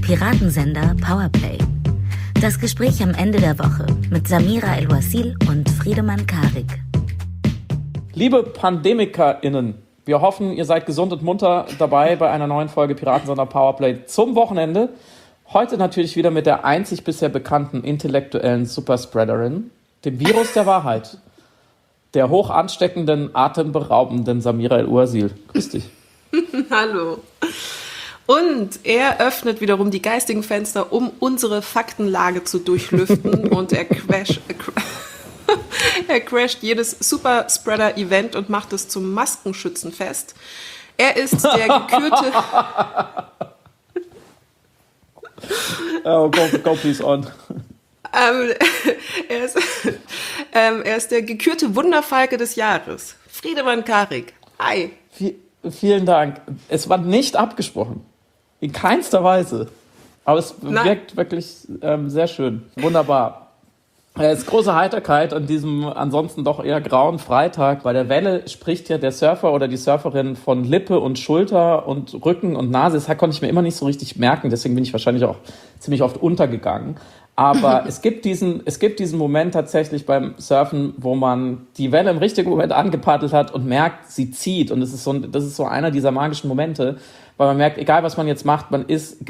Piratensender Powerplay. Das Gespräch am Ende der Woche mit Samira El-Wasil und Friedemann Karik. Liebe PandemikerInnen, wir hoffen, ihr seid gesund und munter dabei bei einer neuen Folge Piratensender Powerplay zum Wochenende. Heute natürlich wieder mit der einzig bisher bekannten intellektuellen Superspreaderin, dem Virus der Wahrheit, der hoch ansteckenden, atemberaubenden Samira El-Wasil. Grüß dich. Hallo. Und er öffnet wiederum die geistigen Fenster, um unsere Faktenlage zu durchlüften. Und er crasht jedes Superspreader-Event und macht es zum Maskenschützenfest. Er ist der gekürte... Go please on. Er ist der gekürte Wunderfalke des Jahres. Friedemann Karik. Hi. Vielen Dank. Es war nicht abgesprochen. In keinster Weise. Aber es wirkt wirklich sehr schön. Wunderbar. Es ist große Heiterkeit an diesem ansonsten doch eher grauen Freitag. Bei der Welle spricht ja der Surfer oder die Surferin von Lippe und Schulter und Rücken und Nase. Das konnte ich mir immer nicht so richtig merken. Deswegen bin ich wahrscheinlich auch ziemlich oft untergegangen. Aber es gibt diesen Moment tatsächlich beim Surfen, wo man die Welle im richtigen Moment angepaddelt hat und merkt, sie zieht. Und das ist so einer dieser magischen Momente, weil man merkt, egal was man jetzt macht, man ist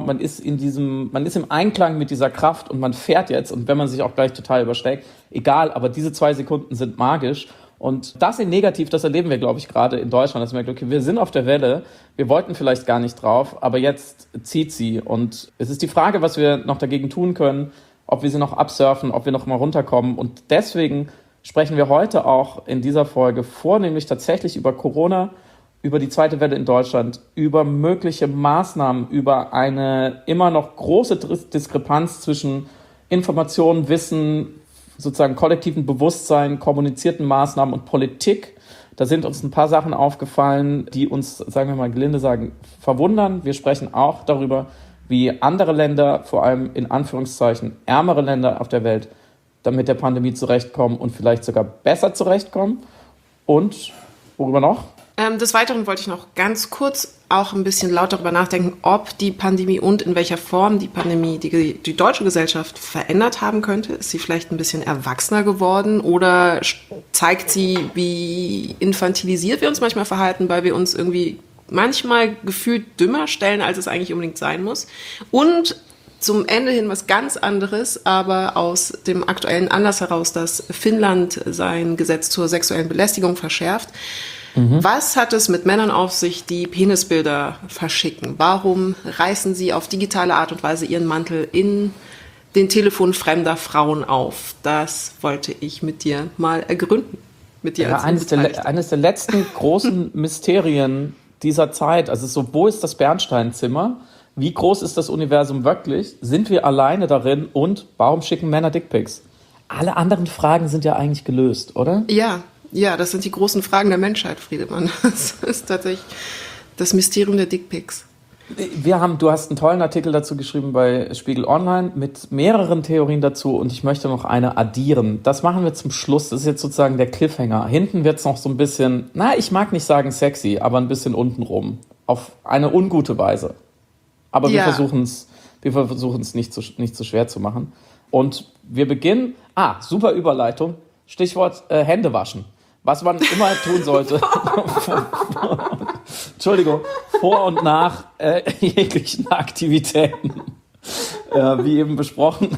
im Einklang mit dieser Kraft und man fährt jetzt. Und wenn man sich auch gleich total überschlägt, egal, aber diese 2 Sekunden sind magisch. Und das in negativ, das erleben wir, glaube ich, gerade in Deutschland, dass man merkt, okay, wir sind auf der Welle, wir wollten vielleicht gar nicht drauf, aber jetzt zieht sie. Und es ist die Frage, was wir noch dagegen tun können, ob wir sie noch absurfen, ob wir noch mal runterkommen. Und deswegen sprechen wir heute auch in dieser Folge vornehmlich tatsächlich über Corona, über die zweite Welle in Deutschland, über mögliche Maßnahmen, über eine immer noch große Diskrepanz zwischen Information, Wissen, sozusagen kollektiven Bewusstsein, kommunizierten Maßnahmen und Politik. Da sind uns ein paar Sachen aufgefallen, die uns, sagen wir mal gelinde sagen, verwundern. Wir sprechen auch darüber, wie andere Länder, vor allem in Anführungszeichen ärmere Länder auf der Welt, dann mit der Pandemie zurechtkommen und vielleicht sogar besser zurechtkommen. Und worüber noch? Des Weiteren wollte ich noch ganz kurz auch ein bisschen laut darüber nachdenken, ob die Pandemie und in welcher Form die Pandemie die deutsche Gesellschaft verändert haben könnte. Ist sie vielleicht ein bisschen erwachsener geworden oder zeigt sie, wie infantilisiert wir uns manchmal verhalten, weil wir uns irgendwie manchmal gefühlt dümmer stellen, als es eigentlich unbedingt sein muss. Und zum Ende hin was ganz anderes, aber aus dem aktuellen Anlass heraus, dass Finnland sein Gesetz zur sexuellen Belästigung verschärft. Was hat es mit Männern auf sich, die Penisbilder verschicken? Warum reißen sie auf digitale Art und Weise ihren Mantel in den Telefon fremder Frauen auf? Das wollte ich mit dir mal ergründen. Mit dir als eines der letzten großen Mysterien dieser Zeit. Also so, wo ist das Bernsteinzimmer? Wie groß ist das Universum wirklich? Sind wir alleine darin? Und warum schicken Männer Dickpics? Alle anderen Fragen sind ja eigentlich gelöst, oder? Ja, das sind die großen Fragen der Menschheit, Friedemann. Das ist tatsächlich das Mysterium der Dickpics. Du hast einen tollen Artikel dazu geschrieben bei Spiegel Online mit mehreren Theorien dazu und ich möchte noch eine addieren. Das machen wir zum Schluss. Das ist jetzt sozusagen der Cliffhanger. Hinten wird es noch so ein bisschen, ich mag nicht sagen sexy, aber ein bisschen untenrum. Auf eine ungute Weise. Aber wir versuchen es nicht so schwer zu machen. Und wir beginnen, super Überleitung, Stichwort Hände waschen. Was man immer tun sollte, Entschuldigung, vor und nach jeglichen Aktivitäten, wie eben besprochen.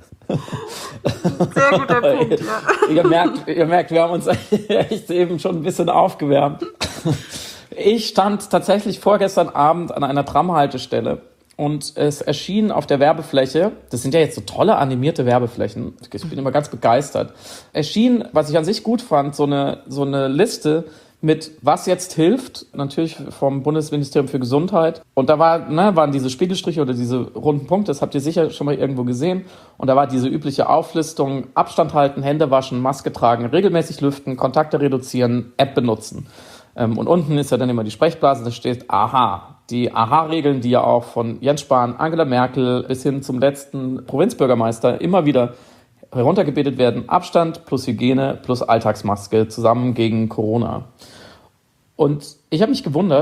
Sehr guter Punkt, ja. Ihr merkt, wir haben uns echt eben schon ein bisschen aufgewärmt. Ich stand tatsächlich vorgestern Abend an einer Tramhaltestelle und es erschien auf der Werbefläche, das sind ja jetzt so tolle animierte Werbeflächen, ich bin immer ganz begeistert, erschien, was ich an sich gut fand, so eine Liste mit was jetzt hilft, natürlich vom Bundesministerium für Gesundheit. Und da waren diese Spiegelstriche oder diese runden Punkte, das habt ihr sicher schon mal irgendwo gesehen. Und da war diese übliche Auflistung, Abstand halten, Hände waschen, Maske tragen, regelmäßig lüften, Kontakte reduzieren, App benutzen. Und unten ist ja dann immer die Sprechblase, da steht AHA. Die AHA-Regeln, die ja auch von Jens Spahn, Angela Merkel bis hin zum letzten Provinzbürgermeister immer wieder heruntergebetet werden. Abstand plus Hygiene plus Alltagsmaske zusammen gegen Corona. Und ich habe mich gewundert,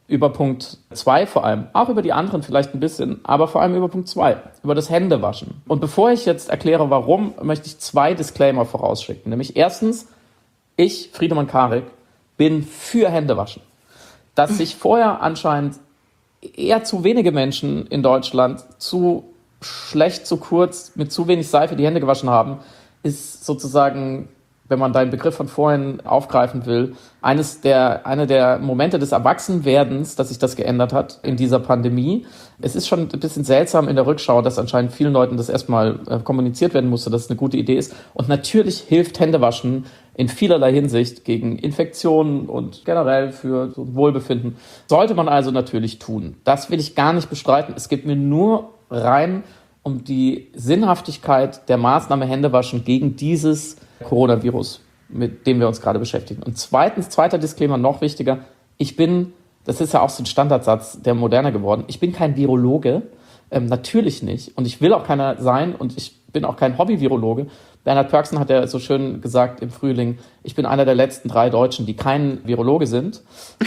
über Punkt 2 vor allem, auch über die anderen vielleicht ein bisschen, aber vor allem über Punkt 2, über das Händewaschen. Und bevor ich jetzt erkläre, warum, möchte ich 2 Disclaimer vorausschicken. Nämlich erstens, ich, Friedemann Karik, bin für Händewaschen. Dass sich vorher anscheinend eher zu wenige Menschen in Deutschland zu schlecht, zu kurz, mit zu wenig Seife die Hände gewaschen haben, ist sozusagen, wenn man deinen Begriff von vorhin aufgreifen will, einer der Momente des Erwachsenwerdens, dass sich das geändert hat in dieser Pandemie. Es ist schon ein bisschen seltsam in der Rückschau, dass anscheinend vielen Leuten das erstmal kommuniziert werden musste, dass es eine gute Idee ist. Und natürlich hilft Händewaschen in vielerlei Hinsicht gegen Infektionen und generell für so Wohlbefinden. Sollte man also natürlich tun. Das will ich gar nicht bestreiten. Es geht mir nur rein um die Sinnhaftigkeit der Maßnahme Händewaschen gegen dieses Coronavirus, mit dem wir uns gerade beschäftigen. Und zweiter Disclaimer, noch wichtiger, das ist ja auch so ein Standardsatz der Moderne geworden, ich bin kein Virologe, natürlich nicht. Und ich will auch keiner sein und ich bin auch kein Hobby-Virologe. Bernhard Pörksen hat ja so schön gesagt im Frühling, ich bin einer der letzten 3 Deutschen, die kein Virologe sind.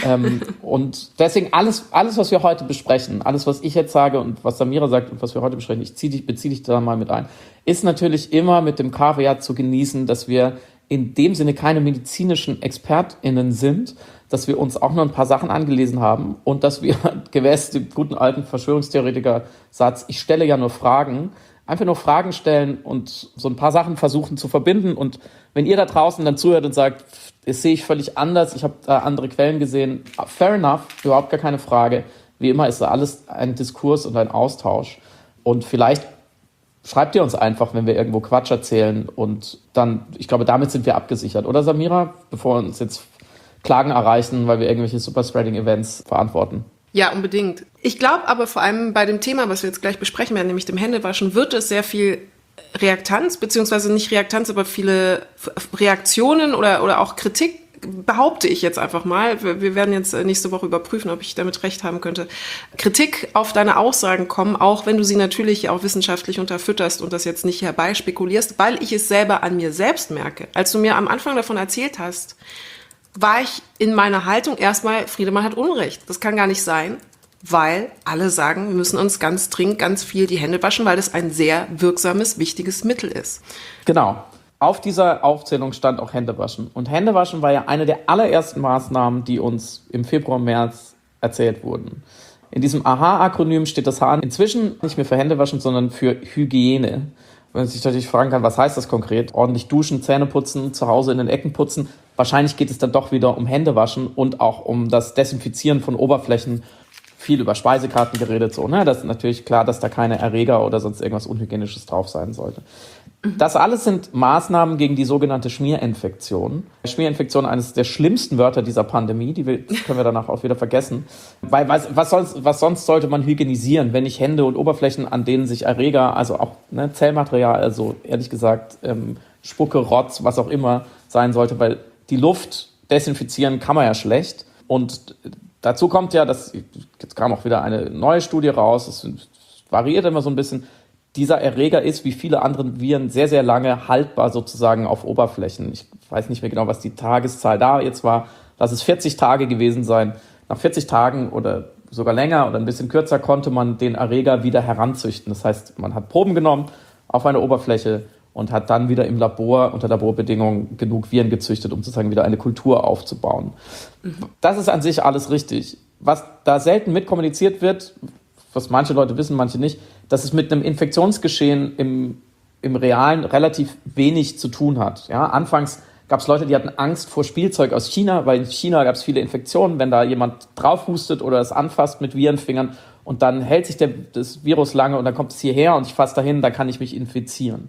Und deswegen alles, was wir heute besprechen, alles, was ich jetzt sage und was Samira sagt und was wir heute besprechen, beziehe dich da mal mit ein, ist natürlich immer mit dem Kaviar zu genießen, dass wir in dem Sinne keine medizinischen ExpertInnen sind, dass wir uns auch nur ein paar Sachen angelesen haben und dass wir gemäß dem guten alten Verschwörungstheoretiker-Satz, ich stelle ja nur Fragen, einfach nur Fragen stellen und so ein paar Sachen versuchen zu verbinden. Und wenn ihr da draußen dann zuhört und sagt, das sehe ich völlig anders, ich habe da andere Quellen gesehen, fair enough, überhaupt gar keine Frage. Wie immer ist da alles ein Diskurs und ein Austausch. Und vielleicht schreibt ihr uns einfach, wenn wir irgendwo Quatsch erzählen. Und dann, ich glaube, damit sind wir abgesichert. Oder Samira? Bevor uns jetzt Klagen erreichen, weil wir irgendwelche Superspreading-Events verantworten. Ja, unbedingt. Ich glaube aber vor allem bei dem Thema, was wir jetzt gleich besprechen werden, nämlich dem Händewaschen, wird es sehr viel Reaktanz, beziehungsweise nicht Reaktanz, aber viele Reaktionen oder auch Kritik, behaupte ich jetzt einfach mal. Wir werden jetzt nächste Woche überprüfen, ob ich damit recht haben könnte. Kritik auf deine Aussagen kommen, auch wenn du sie natürlich auch wissenschaftlich unterfütterst und das jetzt nicht herbeispekulierst, weil ich es selber an mir selbst merke. Als du mir am Anfang davon erzählt hast, war ich in meiner Haltung erstmal, Friedemann hat Unrecht. Das kann gar nicht sein, weil alle sagen, wir müssen uns ganz dringend ganz viel die Hände waschen, weil das ein sehr wirksames, wichtiges Mittel ist. Genau. Auf dieser Aufzählung stand auch Händewaschen. Und Händewaschen war ja eine der allerersten Maßnahmen, die uns im Februar, März erzählt wurden. In diesem AHA-Akronym steht das H inzwischen nicht mehr für Händewaschen, sondern für Hygiene. Wenn man sich natürlich fragen kann, was heißt das konkret? Ordentlich duschen, Zähne putzen, zu Hause in den Ecken putzen. Wahrscheinlich geht es dann doch wieder um Händewaschen und auch um das Desinfizieren von Oberflächen. Viel über Speisekarten geredet, so, ne? Das ist natürlich klar, dass da keine Erreger oder sonst irgendwas Unhygienisches drauf sein sollte. Das alles sind Maßnahmen gegen die sogenannte Schmierinfektion. Schmierinfektion, eines der schlimmsten Wörter dieser Pandemie, können wir danach auch wieder vergessen. Weil was sonst sollte man hygienisieren, wenn nicht Hände und Oberflächen, an denen sich Erreger, also auch Zellmaterial, also ehrlich gesagt Spucke, Rotz, was auch immer sein sollte, weil die Luft desinfizieren kann man ja schlecht. Und dazu kommt ja, jetzt kam auch wieder eine neue Studie raus, es variiert immer so ein bisschen. Dieser Erreger ist, wie viele andere Viren, sehr, sehr lange haltbar sozusagen auf Oberflächen. Ich weiß nicht mehr genau, was die Tageszahl da jetzt war. Lass es 40 Tage gewesen sein. Nach 40 Tagen oder sogar länger oder ein bisschen kürzer konnte man den Erreger wieder heranzüchten. Das heißt, man hat Proben genommen auf eine Oberfläche und hat dann wieder im Labor unter Laborbedingungen genug Viren gezüchtet, um sozusagen wieder eine Kultur aufzubauen. Das ist an sich alles richtig. Was da selten mitkommuniziert wird, was manche Leute wissen, manche nicht, dass es mit einem Infektionsgeschehen im Realen relativ wenig zu tun hat. Ja, anfangs gab es Leute, die hatten Angst vor Spielzeug aus China, weil in China gab es viele Infektionen, wenn da jemand drauf hustet oder es anfasst mit Virenfingern und dann hält sich das Virus lange und dann kommt es hierher und ich fasse dahin, dann kann ich mich infizieren.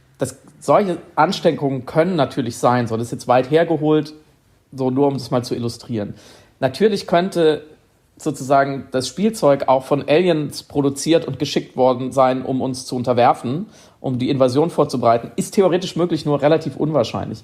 Solche Ansteckungen können natürlich sein, so, das ist jetzt weit hergeholt, so nur um das mal zu illustrieren. Natürlich könnte sozusagen das Spielzeug auch von Aliens produziert und geschickt worden sein, um uns zu unterwerfen, um die Invasion vorzubereiten, ist theoretisch möglich, nur relativ unwahrscheinlich.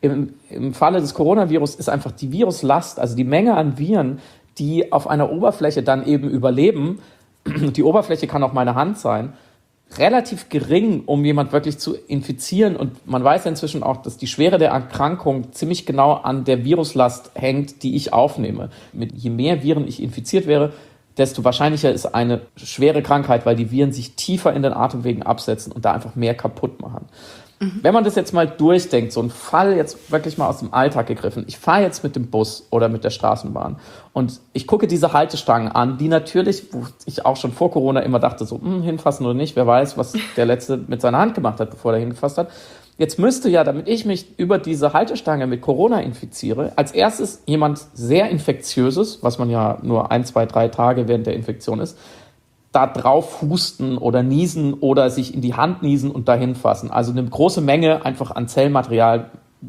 Im Falle des Coronavirus ist einfach die Viruslast, also die Menge an Viren, die auf einer Oberfläche dann eben überleben, die Oberfläche kann auch meine Hand sein, relativ gering, um jemand wirklich zu infizieren. Und man weiß ja inzwischen auch, dass die Schwere der Erkrankung ziemlich genau an der Viruslast hängt, die ich aufnehme. Je mehr Viren ich infiziert wäre, desto wahrscheinlicher ist eine schwere Krankheit, weil die Viren sich tiefer in den Atemwegen absetzen und da einfach mehr kaputt machen. Wenn man das jetzt mal durchdenkt, so ein Fall jetzt wirklich mal aus dem Alltag gegriffen, ich fahre jetzt mit dem Bus oder mit der Straßenbahn und ich gucke diese Haltestangen an, die natürlich, wo ich auch schon vor Corona immer dachte, so hinfassen oder nicht, wer weiß, was der Letzte mit seiner Hand gemacht hat, bevor er hingefasst hat. Jetzt müsste ja, damit ich mich über diese Haltestange mit Corona infiziere, als erstes jemand sehr Infektiöses, was man ja nur 1, 2, 3 Tage während der Infektion ist, da drauf husten oder niesen oder sich in die Hand niesen und dahin fassen. Also eine große Menge einfach an Zellmaterial,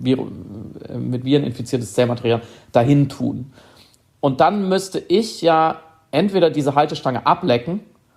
mit Viren infiziertes Zellmaterial, dahin tun. Und dann müsste ich ja entweder diese Haltestange ablecken.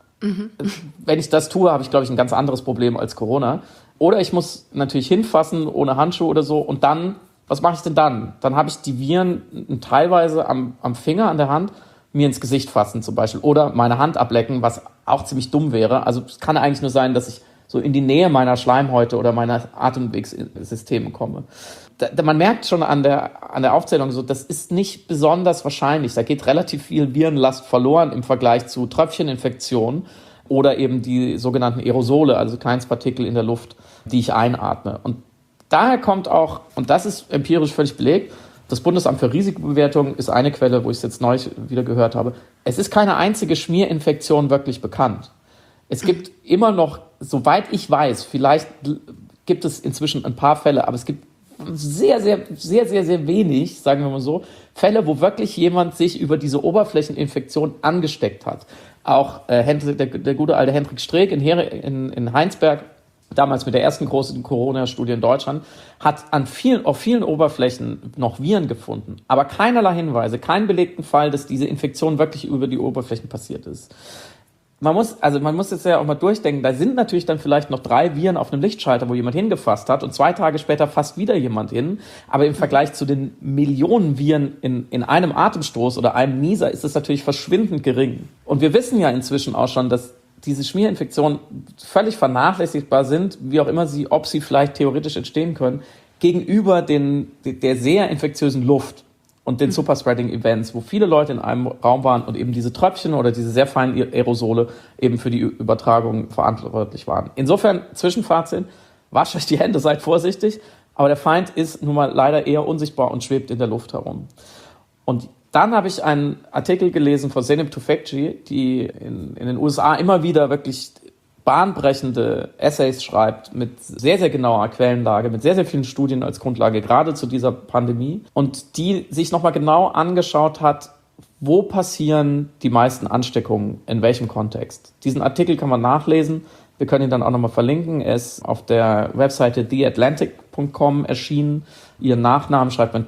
Wenn ich das tue, habe ich, glaube ich, ein ganz anderes Problem als Corona. Oder ich muss natürlich hinfassen, ohne Handschuhe oder so. Und dann, was mache ich denn dann? Dann habe ich die Viren teilweise am Finger, an der Hand, mir ins Gesicht fassen zum Beispiel oder meine Hand ablecken, was auch ziemlich dumm wäre. Also es kann eigentlich nur sein, dass ich so in die Nähe meiner Schleimhäute oder meiner Atemwegssysteme komme. Man merkt schon an der Aufzählung so, das ist nicht besonders wahrscheinlich. Da geht relativ viel Virenlast verloren im Vergleich zu Tröpfcheninfektionen oder eben die sogenannten Aerosole, also Kleinstpartikel in der Luft, die ich einatme. Und daher kommt auch, und das ist empirisch völlig belegt, das Bundesamt für Risikobewertung ist eine Quelle, wo ich es jetzt neulich wieder gehört habe. Es ist keine einzige Schmierinfektion wirklich bekannt. Es gibt immer noch, soweit ich weiß, vielleicht gibt es inzwischen ein paar Fälle, aber es gibt sehr wenig, sagen wir mal so, Fälle, wo wirklich jemand sich über diese Oberflächeninfektion angesteckt hat. Auch der gute alte Hendrik Streeck in Heinsberg, damals mit der ersten großen Corona-Studie in Deutschland, hat auf vielen Oberflächen noch Viren gefunden, aber keinerlei Hinweise, keinen belegten Fall, dass diese Infektion wirklich über die Oberflächen passiert ist. Man muss jetzt ja auch mal durchdenken, da sind natürlich dann vielleicht noch 3 Viren auf einem Lichtschalter, wo jemand hingefasst hat und 2 Tage später fasst wieder jemand hin, aber im Vergleich zu den Millionen Viren in einem Atemstoß oder einem Nieser ist es natürlich verschwindend gering. Und wir wissen ja inzwischen auch schon, dass diese Schmierinfektionen völlig vernachlässigbar sind, wie auch immer ob sie vielleicht theoretisch entstehen können, gegenüber der sehr infektiösen Luft und den Superspreading-Events, wo viele Leute in einem Raum waren und eben diese Tröpfchen oder diese sehr feinen Aerosole eben für die Übertragung verantwortlich waren. Insofern, Zwischenfazit, wascht euch die Hände, seid vorsichtig, aber der Feind ist nun mal leider eher unsichtbar und schwebt in der Luft herum. Und dann habe ich einen Artikel gelesen von Zeynep Tufekci, die in den USA immer wieder wirklich bahnbrechende Essays schreibt mit sehr, sehr genauer Quellenlage, mit sehr, sehr vielen Studien als Grundlage, gerade zu dieser Pandemie. Und die sich nochmal genau angeschaut hat, wo passieren die meisten Ansteckungen, in welchem Kontext. Diesen Artikel kann man nachlesen. Wir können ihn dann auch nochmal verlinken. Er ist auf der Webseite theatlantic.com erschienen. Ihren Nachnamen schreibt man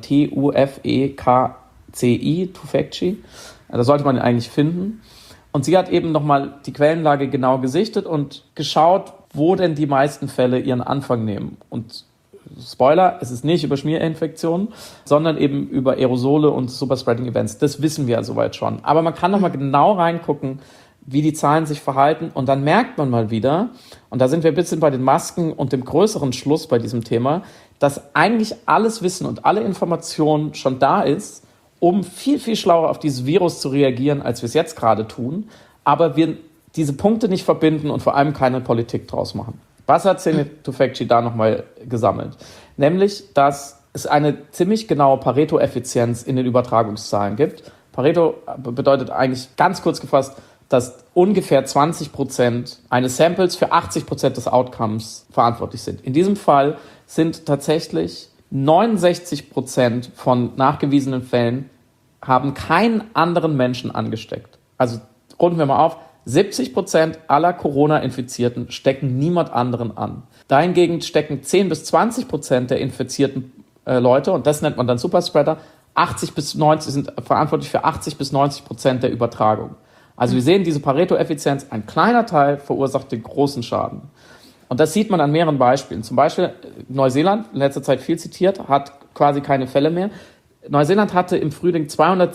Tufekci, Tufekci. Da sollte man ihn eigentlich finden. Und sie hat eben nochmal die Quellenlage genau gesichtet und geschaut, wo denn die meisten Fälle ihren Anfang nehmen. Und Spoiler, es ist nicht über Schmierinfektionen, sondern eben über Aerosole und Superspreading-Events. Das wissen wir ja soweit schon. Aber man kann nochmal genau reingucken, wie die Zahlen sich verhalten. Und dann merkt man mal wieder, und da sind wir ein bisschen bei den Masken und dem größeren Schluss bei diesem Thema, dass eigentlich alles Wissen und alle Informationen schon da ist, um viel, viel schlauer auf dieses Virus zu reagieren, als wir es jetzt gerade tun. Aber wir diese Punkte nicht verbinden und vor allem keine Politik draus machen. Was hat Zeynep Tufekci da nochmal gesammelt? Nämlich, dass es eine ziemlich genaue Pareto-Effizienz in den Übertragungszahlen gibt. Pareto bedeutet eigentlich ganz kurz gefasst, dass ungefähr 20% eines Samples für 80% des Outcomes verantwortlich sind. In diesem Fall sind tatsächlich 69% von nachgewiesenen Fällen haben keinen anderen Menschen angesteckt. Also runden wir mal auf, 70% aller Corona-Infizierten stecken niemand anderen an. Dahingegen stecken 10-20% der infizierten Leute, und das nennt man dann Superspreader, 80-90 sind verantwortlich für 80-90% der Übertragung. Also wir sehen diese Pareto-Effizienz, ein kleiner Teil verursacht den großen Schaden. Und das sieht man an mehreren Beispielen. Zum Beispiel Neuseeland, in letzter Zeit viel zitiert, hat quasi keine Fälle mehr. Neuseeland hatte im Frühling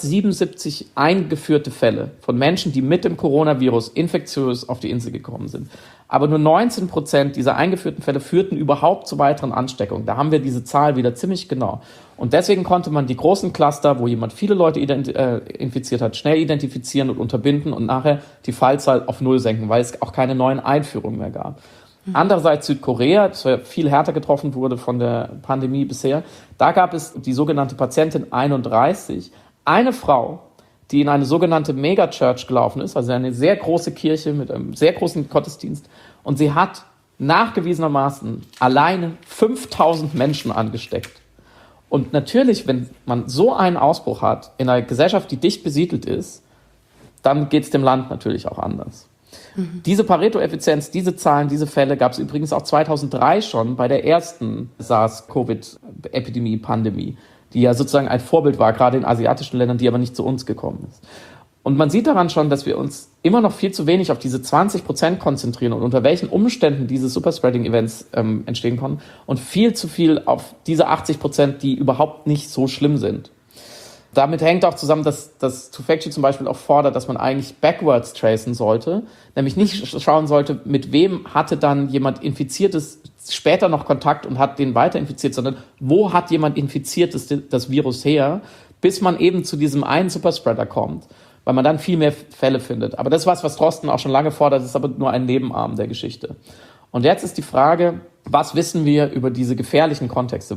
277 eingeführte Fälle von Menschen, die mit dem Coronavirus infektiös auf die Insel gekommen sind. Aber nur 19% dieser eingeführten Fälle führten überhaupt zu weiteren Ansteckungen. Da haben wir diese Zahl wieder ziemlich genau. Und deswegen konnte man die großen Cluster, wo jemand viele Leute infiziert hat, schnell identifizieren und unterbinden und nachher die Fallzahl auf 0 senken, weil es auch keine neuen Einführungen mehr gab. Andererseits Südkorea, das viel härter getroffen wurde von der Pandemie bisher, da gab es die sogenannte Patientin 31, eine Frau, die in eine sogenannte Megachurch gelaufen ist, also eine sehr große Kirche mit einem sehr großen Gottesdienst, und sie hat nachgewiesenermaßen alleine 5000 Menschen angesteckt. Und natürlich, wenn man so einen Ausbruch hat in einer Gesellschaft, die dicht besiedelt ist, dann geht es dem Land natürlich auch anders. Diese Pareto-Effizienz, diese Zahlen, diese Fälle gab es übrigens auch 2003 schon bei der ersten SARS-Covid-Epidemie, Pandemie, die ja sozusagen ein Vorbild war, gerade in asiatischen Ländern, die aber nicht zu uns gekommen ist. Und man sieht daran schon, dass wir uns immer noch viel zu wenig auf diese 20% konzentrieren und unter welchen Umständen diese Superspreading-Events entstehen konnten und viel zu viel auf diese 80%, die überhaupt nicht so schlimm sind. Damit hängt auch zusammen, dass Tufekci zum Beispiel auch fordert, dass man eigentlich backwards tracen sollte, nämlich nicht schauen sollte, mit wem hatte dann jemand Infiziertes später noch Kontakt und hat den weiter infiziert, sondern wo hat jemand Infiziertes das Virus her, bis man eben zu diesem einen Superspreader kommt, weil man dann viel mehr Fälle findet. Aber das ist was Drosten auch schon lange fordert, das ist aber nur ein Nebenarm der Geschichte. Und jetzt ist die Frage, was wissen wir über diese gefährlichen Kontexte?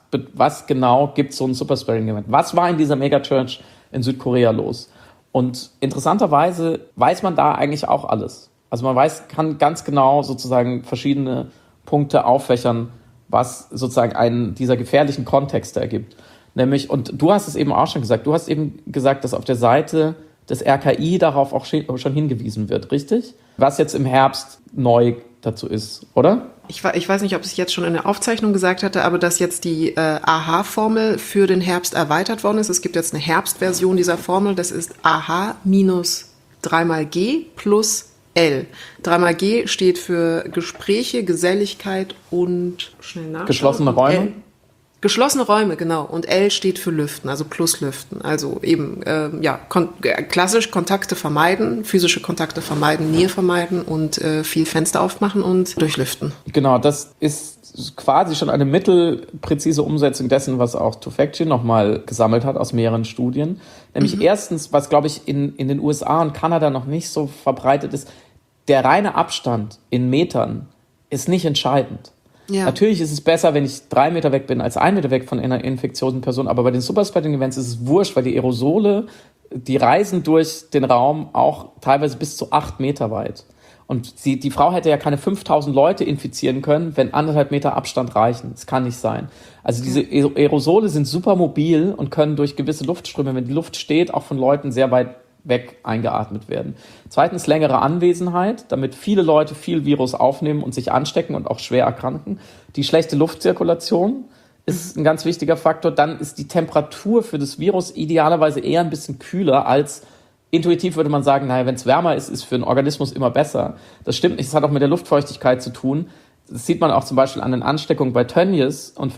Was genau gibt so ein Superspreading-Event? Was war in dieser Megachurch in Südkorea los? Und interessanterweise weiß man da eigentlich auch alles. Also man kann ganz genau sozusagen verschiedene Punkte auffächern, was sozusagen einen dieser gefährlichen Kontexte ergibt. Nämlich, und du hast es eben auch schon gesagt, dass auf der Seite des RKI darauf auch schon hingewiesen wird, richtig? Was jetzt im Herbst neu dazu ist, oder? Ich weiß nicht, ob ich es jetzt schon in der Aufzeichnung gesagt hatte, aber dass jetzt die AHA-Formel für den Herbst erweitert worden ist. Es gibt jetzt eine Herbstversion dieser Formel, das ist AHA minus 3x G plus L. 3x G steht für Gespräche, Geselligkeit und geschlossene Räume. Geschlossene Räume, genau. Und L steht für Lüften, also plus Lüften. Also eben, klassisch Kontakte vermeiden, physische Kontakte vermeiden, Nähe vermeiden und viel Fenster aufmachen und durchlüften. Genau, das ist quasi schon eine mittelpräzise Umsetzung dessen, was auch Tufekci nochmal gesammelt hat aus mehreren Studien. Nämlich erstens, was glaube ich in den USA und Kanada noch nicht so verbreitet ist, der reine Abstand in Metern ist nicht entscheidend. Ja. Natürlich ist es besser, wenn ich 3 Meter weg bin, als 1 Meter weg von einer infektiösen Person. Aber bei den Superspreading-Events ist es wurscht, weil die Aerosole, die reisen durch den Raum auch teilweise bis zu 8 Meter weit. Und die Frau hätte ja keine 5000 Leute infizieren können, wenn 1,5 Meter Abstand reichen. Das kann nicht sein. Also diese Aerosole sind super mobil und können durch gewisse Luftströme, wenn die Luft steht, auch von Leuten sehr weit weg eingeatmet werden. Zweitens längere Anwesenheit, damit viele Leute viel Virus aufnehmen und sich anstecken und auch schwer erkranken. Die schlechte Luftzirkulation ist ein ganz wichtiger Faktor. Dann ist die Temperatur für das Virus idealerweise eher ein bisschen kühler als intuitiv würde man sagen, wenn es wärmer ist, ist für den Organismus immer besser. Das stimmt nicht, das hat auch mit der Luftfeuchtigkeit zu tun. Das sieht man auch zum Beispiel an den Ansteckungen bei Tönnies und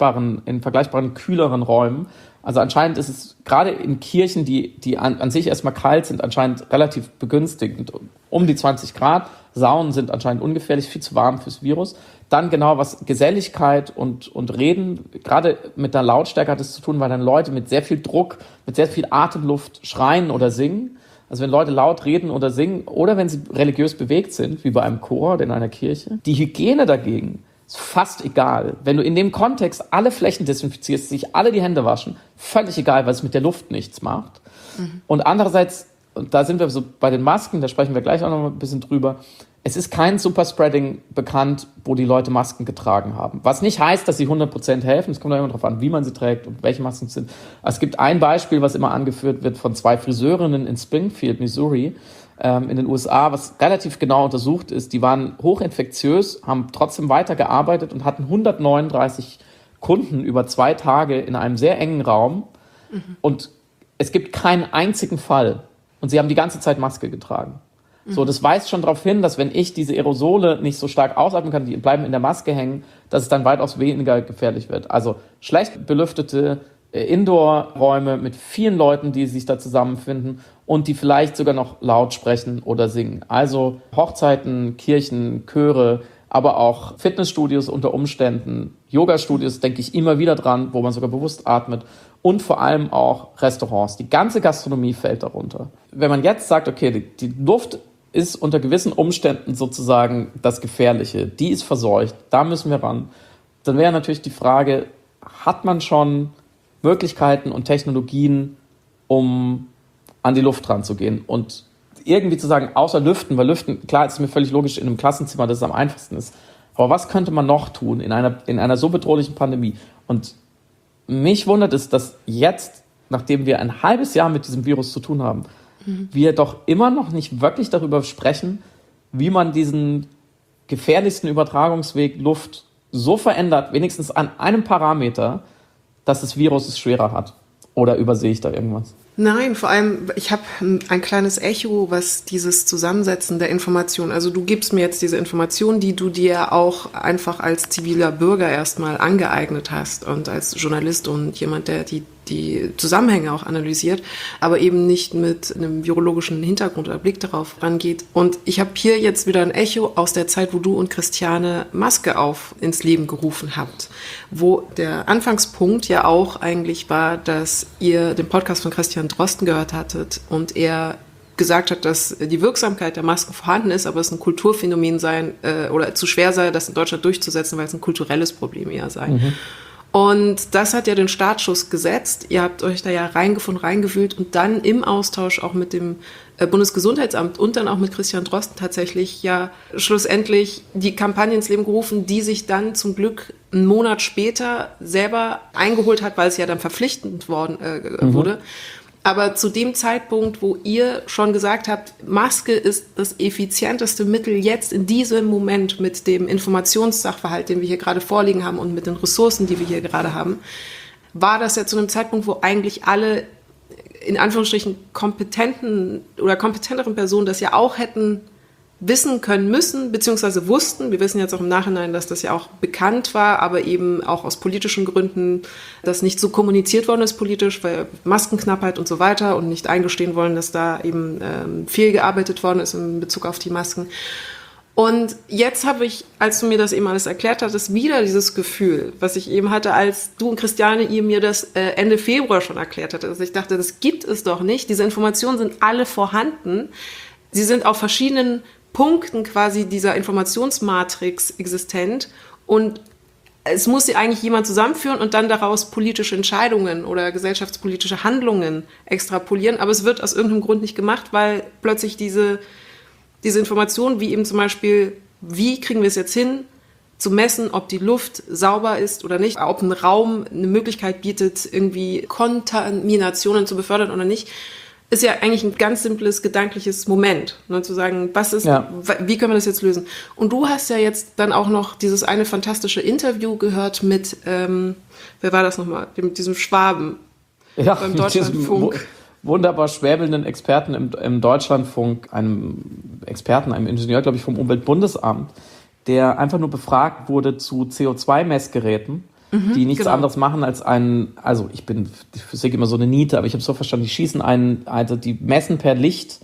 in vergleichbaren kühleren Räumen. Also anscheinend ist es gerade in Kirchen, die an sich erstmal kalt sind, anscheinend relativ begünstigend. Um die 20 Grad. Saunen sind anscheinend ungefährlich, viel zu warm fürs Virus. Dann genau was Geselligkeit und Reden, gerade mit der Lautstärke hat es zu tun, weil dann Leute mit sehr viel Druck, mit sehr viel Atemluft schreien oder singen. Also wenn Leute laut reden oder singen oder wenn sie religiös bewegt sind, wie bei einem Chor oder in einer Kirche. Die Hygiene dagegen ist fast egal. Wenn du in dem Kontext alle Flächen desinfizierst, sich alle die Hände waschen, völlig egal, weil es mit der Luft nichts macht. Und andererseits, und da sind wir so bei den Masken, da sprechen wir gleich auch noch mal ein bisschen drüber, es ist kein Superspreading bekannt, wo die Leute Masken getragen haben. Was nicht heißt, dass sie 100% helfen. Es kommt immer darauf an, wie man sie trägt und welche Masken es sind. Es gibt ein Beispiel, was immer angeführt wird von 2 Friseurinnen in Springfield, Missouri, in den USA, was relativ genau untersucht ist. Die waren hochinfektiös, haben trotzdem weitergearbeitet und hatten 139 Kunden über 2 Tage in einem sehr engen Raum. Und es gibt keinen einzigen Fall. Und sie haben die ganze Zeit Maske getragen. So, das weist schon darauf hin, dass wenn ich diese Aerosole nicht so stark ausatmen kann, die bleiben in der Maske hängen, dass es dann weitaus weniger gefährlich wird. Also schlecht belüftete Indoor-Räume mit vielen Leuten, die sich da zusammenfinden und die vielleicht sogar noch laut sprechen oder singen. Also Hochzeiten, Kirchen, Chöre, aber auch Fitnessstudios unter Umständen, Yoga-Studios, denke ich immer wieder dran, wo man sogar bewusst atmet und vor allem auch Restaurants. Die ganze Gastronomie fällt darunter. Wenn man jetzt sagt, okay, die Luft ist unter gewissen Umständen sozusagen das Gefährliche, die ist verseucht, da müssen wir ran, dann wäre natürlich die Frage, hat man schon Möglichkeiten und Technologien, um an die Luft ranzugehen und irgendwie zu sagen, außer Lüften, weil Lüften, klar, ist mir völlig logisch in einem Klassenzimmer, dass es am einfachsten ist, aber was könnte man noch tun in einer so bedrohlichen Pandemie? Und mich wundert es, dass jetzt, nachdem wir ein halbes Jahr mit diesem Virus zu tun haben, wir doch immer noch nicht wirklich darüber sprechen, wie man diesen gefährlichsten Übertragungsweg Luft so verändert, wenigstens an einem Parameter, dass das Virus es schwerer hat. Oder übersehe ich da irgendwas? Nein, vor allem, ich habe ein kleines Echo, was dieses Zusammensetzen der Informationen, also du gibst mir jetzt diese Informationen, die du dir auch einfach als ziviler Bürger erstmal angeeignet hast und als Journalist und jemand, der die Zusammenhänge auch analysiert, aber eben nicht mit einem virologischen Hintergrund oder Blick darauf rangeht. Und ich habe hier jetzt wieder ein Echo aus der Zeit, wo du und Christiane Maske auf ins Leben gerufen habt, wo der Anfangspunkt ja auch eigentlich war, dass ihr den Podcast von Christian Drosten gehört hattet und er gesagt hat, dass die Wirksamkeit der Masken vorhanden ist, aber es ein Kulturphänomen sei oder zu schwer sei, das in Deutschland durchzusetzen, weil es ein kulturelles Problem eher sei. Mhm. Und das hat ja den Startschuss gesetzt. Ihr habt euch da ja reingewühlt und dann im Austausch auch mit dem Bundesgesundheitsamt und dann auch mit Christian Drosten tatsächlich ja schlussendlich die Kampagne ins Leben gerufen, die sich dann zum Glück einen Monat später selber eingeholt hat, weil es ja dann verpflichtend wurde. Aber zu dem Zeitpunkt, wo ihr schon gesagt habt, Maske ist das effizienteste Mittel jetzt in diesem Moment mit dem Informationssachverhalt, den wir hier gerade vorliegen haben und mit den Ressourcen, die wir hier gerade haben, war das ja zu einem Zeitpunkt, wo eigentlich alle in Anführungsstrichen kompetenteren Personen das ja auch hätten wissen können müssen, beziehungsweise wussten. Wir wissen jetzt auch im Nachhinein, dass das ja auch bekannt war, aber eben auch aus politischen Gründen, dass nicht so kommuniziert worden ist politisch, weil Maskenknappheit und so weiter und nicht eingestehen wollen, dass da eben viel gearbeitet worden ist in Bezug auf die Masken. Und jetzt habe ich, als du mir das eben alles erklärt hattest, wieder dieses Gefühl, was ich eben hatte, als du und Christiane ihr mir das Ende Februar schon erklärt hattet. Also ich dachte, das gibt es doch nicht. Diese Informationen sind alle vorhanden. Sie sind auf verschiedenen Punkten quasi dieser Informationsmatrix existent und es muss sie eigentlich jemand zusammenführen und dann daraus politische Entscheidungen oder gesellschaftspolitische Handlungen extrapolieren, aber es wird aus irgendeinem Grund nicht gemacht, weil plötzlich diese Informationen, wie eben zum Beispiel, wie kriegen wir es jetzt hin, zu messen, ob die Luft sauber ist oder nicht, ob ein Raum eine Möglichkeit bietet, irgendwie Kontaminationen zu befördern oder nicht, ist ja eigentlich ein ganz simples gedankliches Moment, ne, zu sagen, wie können wir das jetzt lösen? Und du hast ja jetzt dann auch noch dieses eine fantastische Interview gehört mit, wer war das nochmal, mit diesem Schwaben beim Deutschlandfunk. Wunderbar schwäbelnden Experten im Deutschlandfunk, einem Ingenieur, glaube ich, vom Umweltbundesamt, der einfach nur befragt wurde zu CO2-Messgeräten, die nichts anderes machen als also ich bin die Physik immer so eine Niete, aber ich habe es so verstanden, die messen per Licht,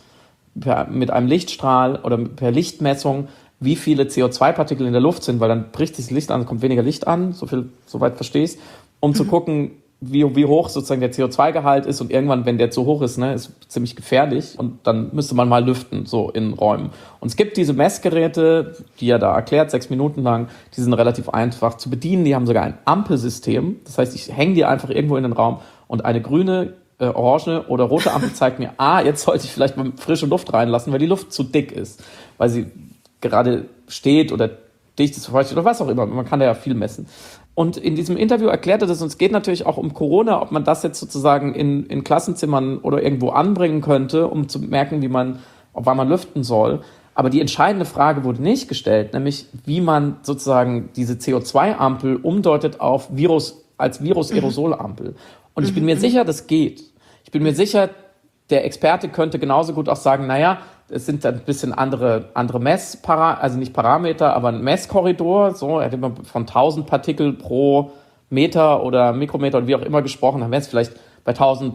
mit einem Lichtstrahl oder per Lichtmessung, wie viele CO2-Partikel in der Luft sind, weil dann bricht sich das Licht an, kommt weniger Licht an, soweit verstehe ich, um zu gucken, wie hoch sozusagen der CO2-Gehalt ist und irgendwann, wenn der zu hoch ist, ist ziemlich gefährlich und dann müsste man mal lüften, so in Räumen. Und es gibt diese Messgeräte, die er da erklärt, 6 Minuten lang, die sind relativ einfach zu bedienen, die haben sogar ein Ampelsystem, das heißt, ich hänge die einfach irgendwo in den Raum und eine grüne, orange oder rote Ampel zeigt mir, jetzt sollte ich vielleicht mal frische Luft reinlassen, weil die Luft zu dick ist, weil sie gerade steht oder dicht ist, feucht oder was auch immer, man kann da ja viel messen. Und in diesem Interview erklärt er das, und es geht natürlich auch um Corona, ob man das jetzt sozusagen in Klassenzimmern oder irgendwo anbringen könnte, um zu merken, wann man lüften soll. Aber die entscheidende Frage wurde nicht gestellt, nämlich wie man sozusagen diese CO2-Ampel umdeutet auf als Virus-Aerosol-Ampel. Und ich bin mir sicher, das geht. Ich bin mir sicher, der Experte könnte genauso gut auch sagen, es sind ein bisschen andere also nicht Parameter, aber ein Messkorridor, so, er hat immer von 1000 Partikel pro Meter oder Mikrometer oder wie auch immer gesprochen, dann wäre es vielleicht bei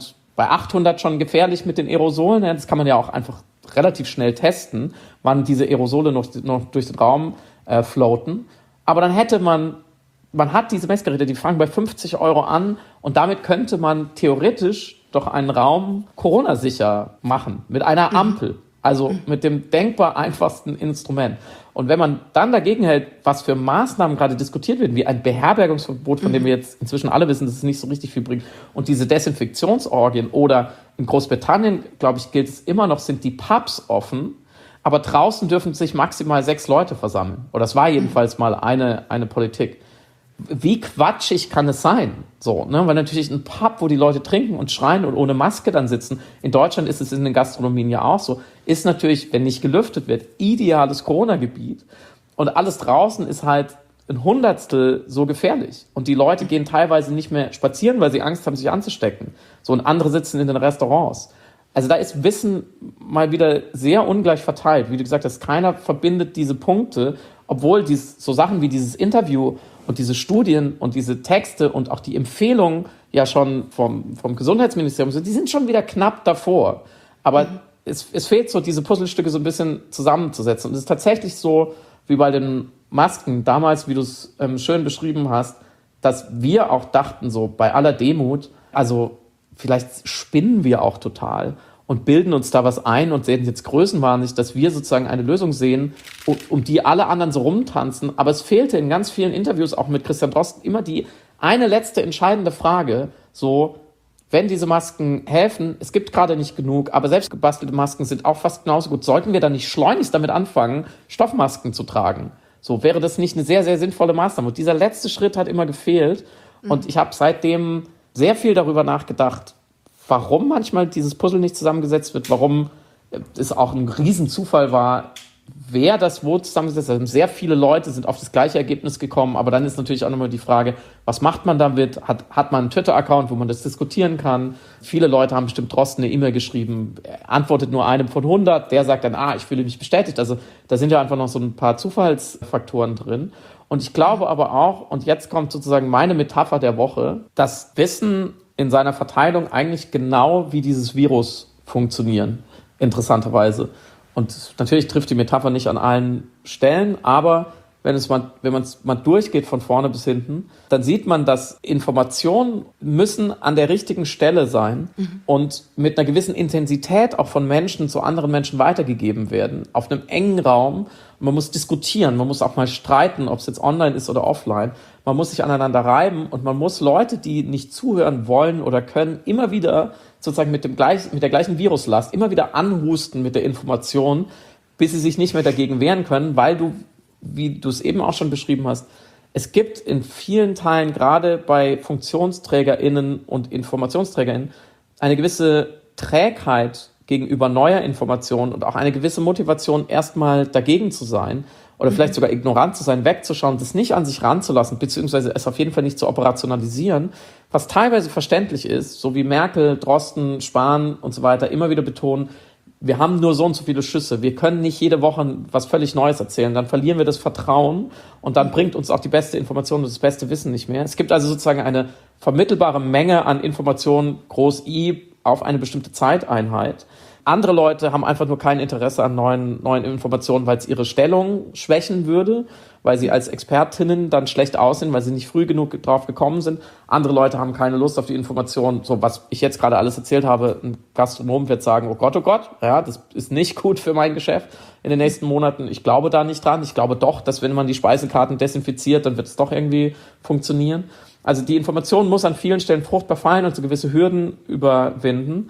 800 schon gefährlich mit den Aerosolen. Das kann man ja auch einfach relativ schnell testen, wann diese Aerosole noch durch den Raum floaten. Aber dann hätte man hat diese Messgeräte, die fangen bei 50 € an und damit könnte man theoretisch doch einen Raum Corona-sicher machen mit einer Ampel. Also mit dem denkbar einfachsten Instrument. Und wenn man dann dagegen hält, was für Maßnahmen gerade diskutiert werden, wie ein Beherbergungsverbot, von dem wir jetzt inzwischen alle wissen, dass es nicht so richtig viel bringt, und diese Desinfektionsorgien oder in Großbritannien, glaube ich, gilt es immer noch, sind die Pubs offen, aber draußen dürfen sich maximal 6 Leute versammeln. Oder das war jedenfalls mal eine Politik. Wie quatschig kann es sein? So, ne? Weil natürlich ein Pub, wo die Leute trinken und schreien und ohne Maske dann sitzen, in Deutschland ist es in den Gastronomien ja auch so, ist natürlich, wenn nicht gelüftet wird, ideales Corona-Gebiet. Und alles draußen ist halt ein Hundertstel so gefährlich. Und die Leute gehen teilweise nicht mehr spazieren, weil sie Angst haben, sich anzustecken. So, und andere sitzen in den Restaurants. Also da ist Wissen mal wieder sehr ungleich verteilt. Wie du gesagt hast, keiner verbindet diese Punkte, obwohl so Sachen wie dieses Interview und diese Studien und diese Texte und auch die Empfehlungen ja schon vom Gesundheitsministerium sind, die sind schon wieder knapp davor. Aber es fehlt so, diese Puzzlestücke so ein bisschen zusammenzusetzen. Und es ist tatsächlich so, wie bei den Masken damals, wie du es schön beschrieben hast, dass wir auch dachten, so bei aller Demut, also vielleicht spinnen wir auch total und bilden uns da was ein und sehen jetzt größenwahnsinnig, dass wir sozusagen eine Lösung sehen, um die alle anderen so rumtanzen. Aber es fehlte in ganz vielen Interviews, auch mit Christian Drosten, immer die eine letzte entscheidende Frage, so, wenn diese Masken helfen, es gibt gerade nicht genug, aber selbst gebastelte Masken sind auch fast genauso gut. Sollten wir dann nicht schleunigst damit anfangen, Stoffmasken zu tragen? So, wäre das nicht eine sehr, sehr sinnvolle Maßnahme? Und dieser letzte Schritt hat immer gefehlt. Und ich habe seitdem sehr viel darüber nachgedacht, warum manchmal dieses Puzzle nicht zusammengesetzt wird, warum es auch ein Riesenzufall war, wer das wo zusammengesetzt hat. Also sehr viele Leute sind auf das gleiche Ergebnis gekommen, aber dann ist natürlich auch nochmal die Frage, was macht man damit? Hat man einen Twitter-Account, wo man das diskutieren kann? Viele Leute haben bestimmt Drosten eine E-Mail geschrieben, antwortet nur einem von 100, der sagt dann, ich fühle mich bestätigt. Also da sind ja einfach noch so ein paar Zufallsfaktoren drin. Und ich glaube aber auch, und jetzt kommt sozusagen meine Metapher der Woche, dass Wissen in seiner Verteilung eigentlich genau wie dieses Virus funktionieren, interessanterweise. Und natürlich trifft die Metapher nicht an allen Stellen, aber wenn man es mal durchgeht von vorne bis hinten, dann sieht man, dass Informationen müssen an der richtigen Stelle sein und mit einer gewissen Intensität auch von Menschen zu anderen Menschen weitergegeben werden, auf einem engen Raum. Man muss diskutieren, man muss auch mal streiten, ob es jetzt online ist oder offline. Man muss sich aneinander reiben und man muss Leute, die nicht zuhören wollen oder können, immer wieder sozusagen mit der gleichen Viruslast immer wieder anhusten mit der Information, bis sie sich nicht mehr dagegen wehren können, weil du, wie du es eben auch schon beschrieben hast, es gibt in vielen Teilen, gerade bei FunktionsträgerInnen und InformationsträgerInnen, eine gewisse Trägheit gegenüber neuer Informationen und auch eine gewisse Motivation, erstmal dagegen zu sein oder vielleicht sogar ignorant zu sein, wegzuschauen, das nicht an sich ranzulassen, beziehungsweise es auf jeden Fall nicht zu operationalisieren, was teilweise verständlich ist, so wie Merkel, Drosten, Spahn und so weiter immer wieder betonen, wir haben nur so und so viele Schüsse, wir können nicht jede Woche was völlig Neues erzählen, dann verlieren wir das Vertrauen und dann bringt uns auch die beste Information und das beste Wissen nicht mehr. Es gibt also sozusagen eine vermittelbare Menge an Informationen, groß I, auf eine bestimmte Zeiteinheit. Andere Leute haben einfach nur kein Interesse an neuen Informationen, weil es ihre Stellung schwächen würde, weil sie als Expertinnen dann schlecht aussehen, weil sie nicht früh genug drauf gekommen sind. Andere Leute haben keine Lust auf die Informationen. So, was ich jetzt gerade alles erzählt habe, ein Gastronom wird sagen, oh Gott, ja, das ist nicht gut für mein Geschäft in den nächsten Monaten. Ich glaube da nicht dran. Ich glaube doch, dass wenn man die Speisekarten desinfiziert, dann wird es doch irgendwie funktionieren. Also die Information muss an vielen Stellen fruchtbar fallen und so gewisse Hürden überwinden,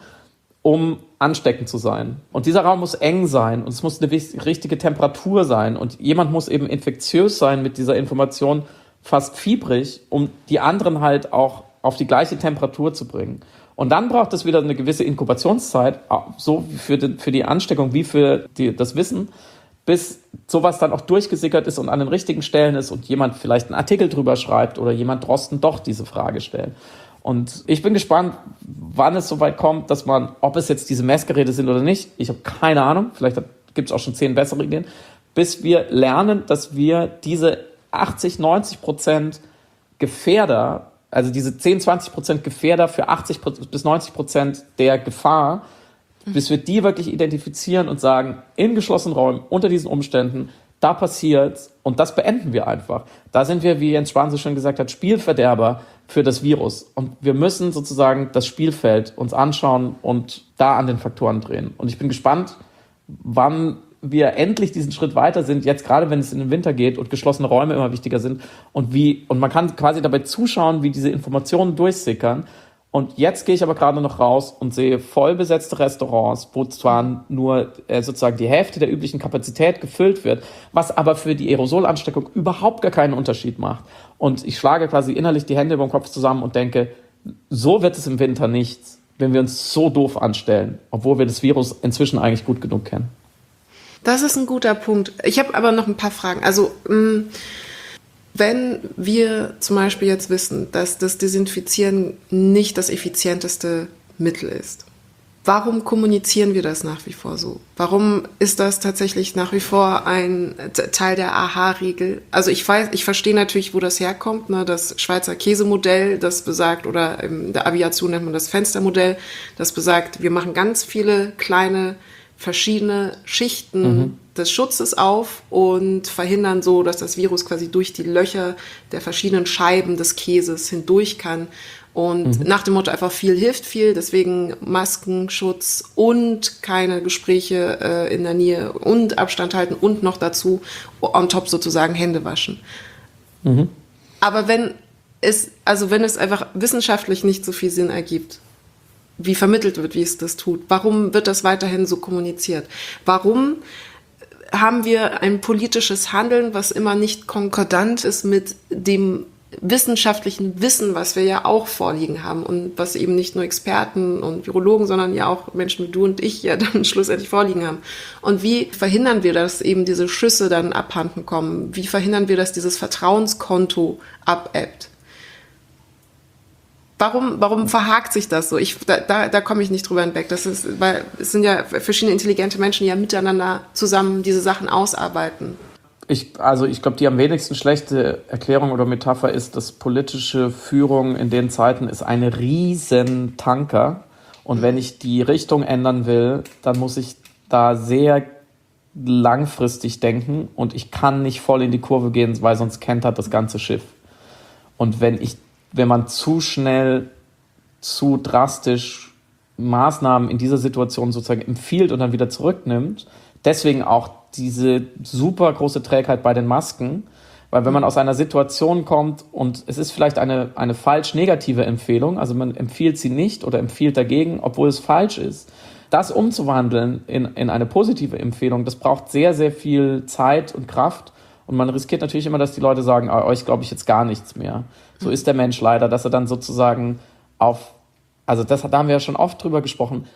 um ansteckend zu sein. Und dieser Raum muss eng sein und es muss eine richtige Temperatur sein und jemand muss eben infektiös sein mit dieser Information, fast fiebrig, um die anderen halt auch auf die gleiche Temperatur zu bringen. Und dann braucht es wieder eine gewisse Inkubationszeit, so für die Ansteckung wie für das Wissen, bis sowas dann auch durchgesickert ist und an den richtigen Stellen ist und jemand vielleicht einen Artikel drüber schreibt oder jemand Drosten doch diese Frage stellt. Und ich bin gespannt, wann es soweit kommt, dass ob es jetzt diese Messgeräte sind oder nicht, ich habe keine Ahnung, vielleicht gibt es auch schon 10 bessere Ideen, bis wir lernen, dass wir diese 80-90% Gefährder also diese 10-20% Gefährder für 80-90% der Gefahr, bis wir die wirklich identifizieren und sagen, in geschlossenen Räumen, unter diesen Umständen, da passiert's und das beenden wir einfach. Da sind wir, wie Jens Spahn so schön gesagt hat, Spielverderber für das Virus. Und wir müssen sozusagen das Spielfeld uns anschauen und da an den Faktoren drehen. Und ich bin gespannt, wann wir endlich diesen Schritt weiter sind, jetzt gerade wenn es in den Winter geht und geschlossene Räume immer wichtiger sind und man kann quasi dabei zuschauen, wie diese Informationen durchsickern. Und jetzt gehe ich aber gerade noch raus und sehe vollbesetzte Restaurants, wo zwar nur sozusagen die Hälfte der üblichen Kapazität gefüllt wird, was aber für die Aerosolansteckung überhaupt gar keinen Unterschied macht. Und ich schlage quasi innerlich die Hände über den Kopf zusammen und denke, so wird es im Winter nichts, wenn wir uns so doof anstellen, obwohl wir das Virus inzwischen eigentlich gut genug kennen. Das ist ein guter Punkt. Ich habe aber noch ein paar Fragen. Also, wenn wir zum Beispiel jetzt wissen, dass das Desinfizieren nicht das effizienteste Mittel ist, warum kommunizieren wir das nach wie vor so? Warum ist das tatsächlich nach wie vor ein Teil der AHA-Regel? Also ich verstehe natürlich, wo das herkommt, ne? Das Schweizer Käsemodell, das besagt, oder in der Aviation nennt man das Fenstermodell, das besagt, wir machen ganz viele kleine verschiedene Schichten des Schutzes auf und verhindern so, dass das Virus quasi durch die Löcher der verschiedenen Scheiben des Käses hindurch kann. Und nach dem Motto einfach viel hilft viel, deswegen Maskenschutz und keine Gespräche in der Nähe und Abstand halten und noch dazu on top sozusagen Hände waschen. Aber wenn es einfach wissenschaftlich nicht so viel Sinn ergibt, wie vermittelt wird, wie es das tut. Warum wird das weiterhin so kommuniziert? Warum haben wir ein politisches Handeln, was immer nicht konkordant ist mit dem wissenschaftlichen Wissen, was wir ja auch vorliegen haben und was eben nicht nur Experten und Virologen, sondern ja auch Menschen wie du und ich ja dann schlussendlich vorliegen haben. Und wie verhindern wir, dass eben diese Schüsse dann abhanden kommen? Wie verhindern wir, dass dieses Vertrauenskonto abebbt? Warum verhakt sich das so? Da komme ich nicht drüber hinweg. Weil es sind ja verschiedene intelligente Menschen, die ja miteinander zusammen diese Sachen ausarbeiten. Ich glaube, die am wenigsten schlechte Erklärung oder Metapher ist, dass politische Führung in den Zeiten ist ein riesen Tanker. Und wenn ich die Richtung ändern will, dann muss ich da sehr langfristig denken. Und ich kann nicht voll in die Kurve gehen, weil sonst kentert das ganze Schiff. Und wenn man zu schnell, zu drastisch Maßnahmen in dieser Situation sozusagen empfiehlt und dann wieder zurücknimmt, deswegen auch diese super große Trägheit bei den Masken, weil wenn man aus einer Situation kommt und es ist vielleicht eine falsch negative Empfehlung, also man empfiehlt sie nicht oder empfiehlt dagegen, obwohl es falsch ist, das umzuwandeln in eine positive Empfehlung, das braucht sehr, sehr viel Zeit und Kraft. Und man riskiert natürlich immer, dass die Leute sagen, euch glaube ich jetzt gar nichts mehr. So ist der Mensch leider, dass er dann sozusagen da haben wir ja schon oft drüber gesprochen,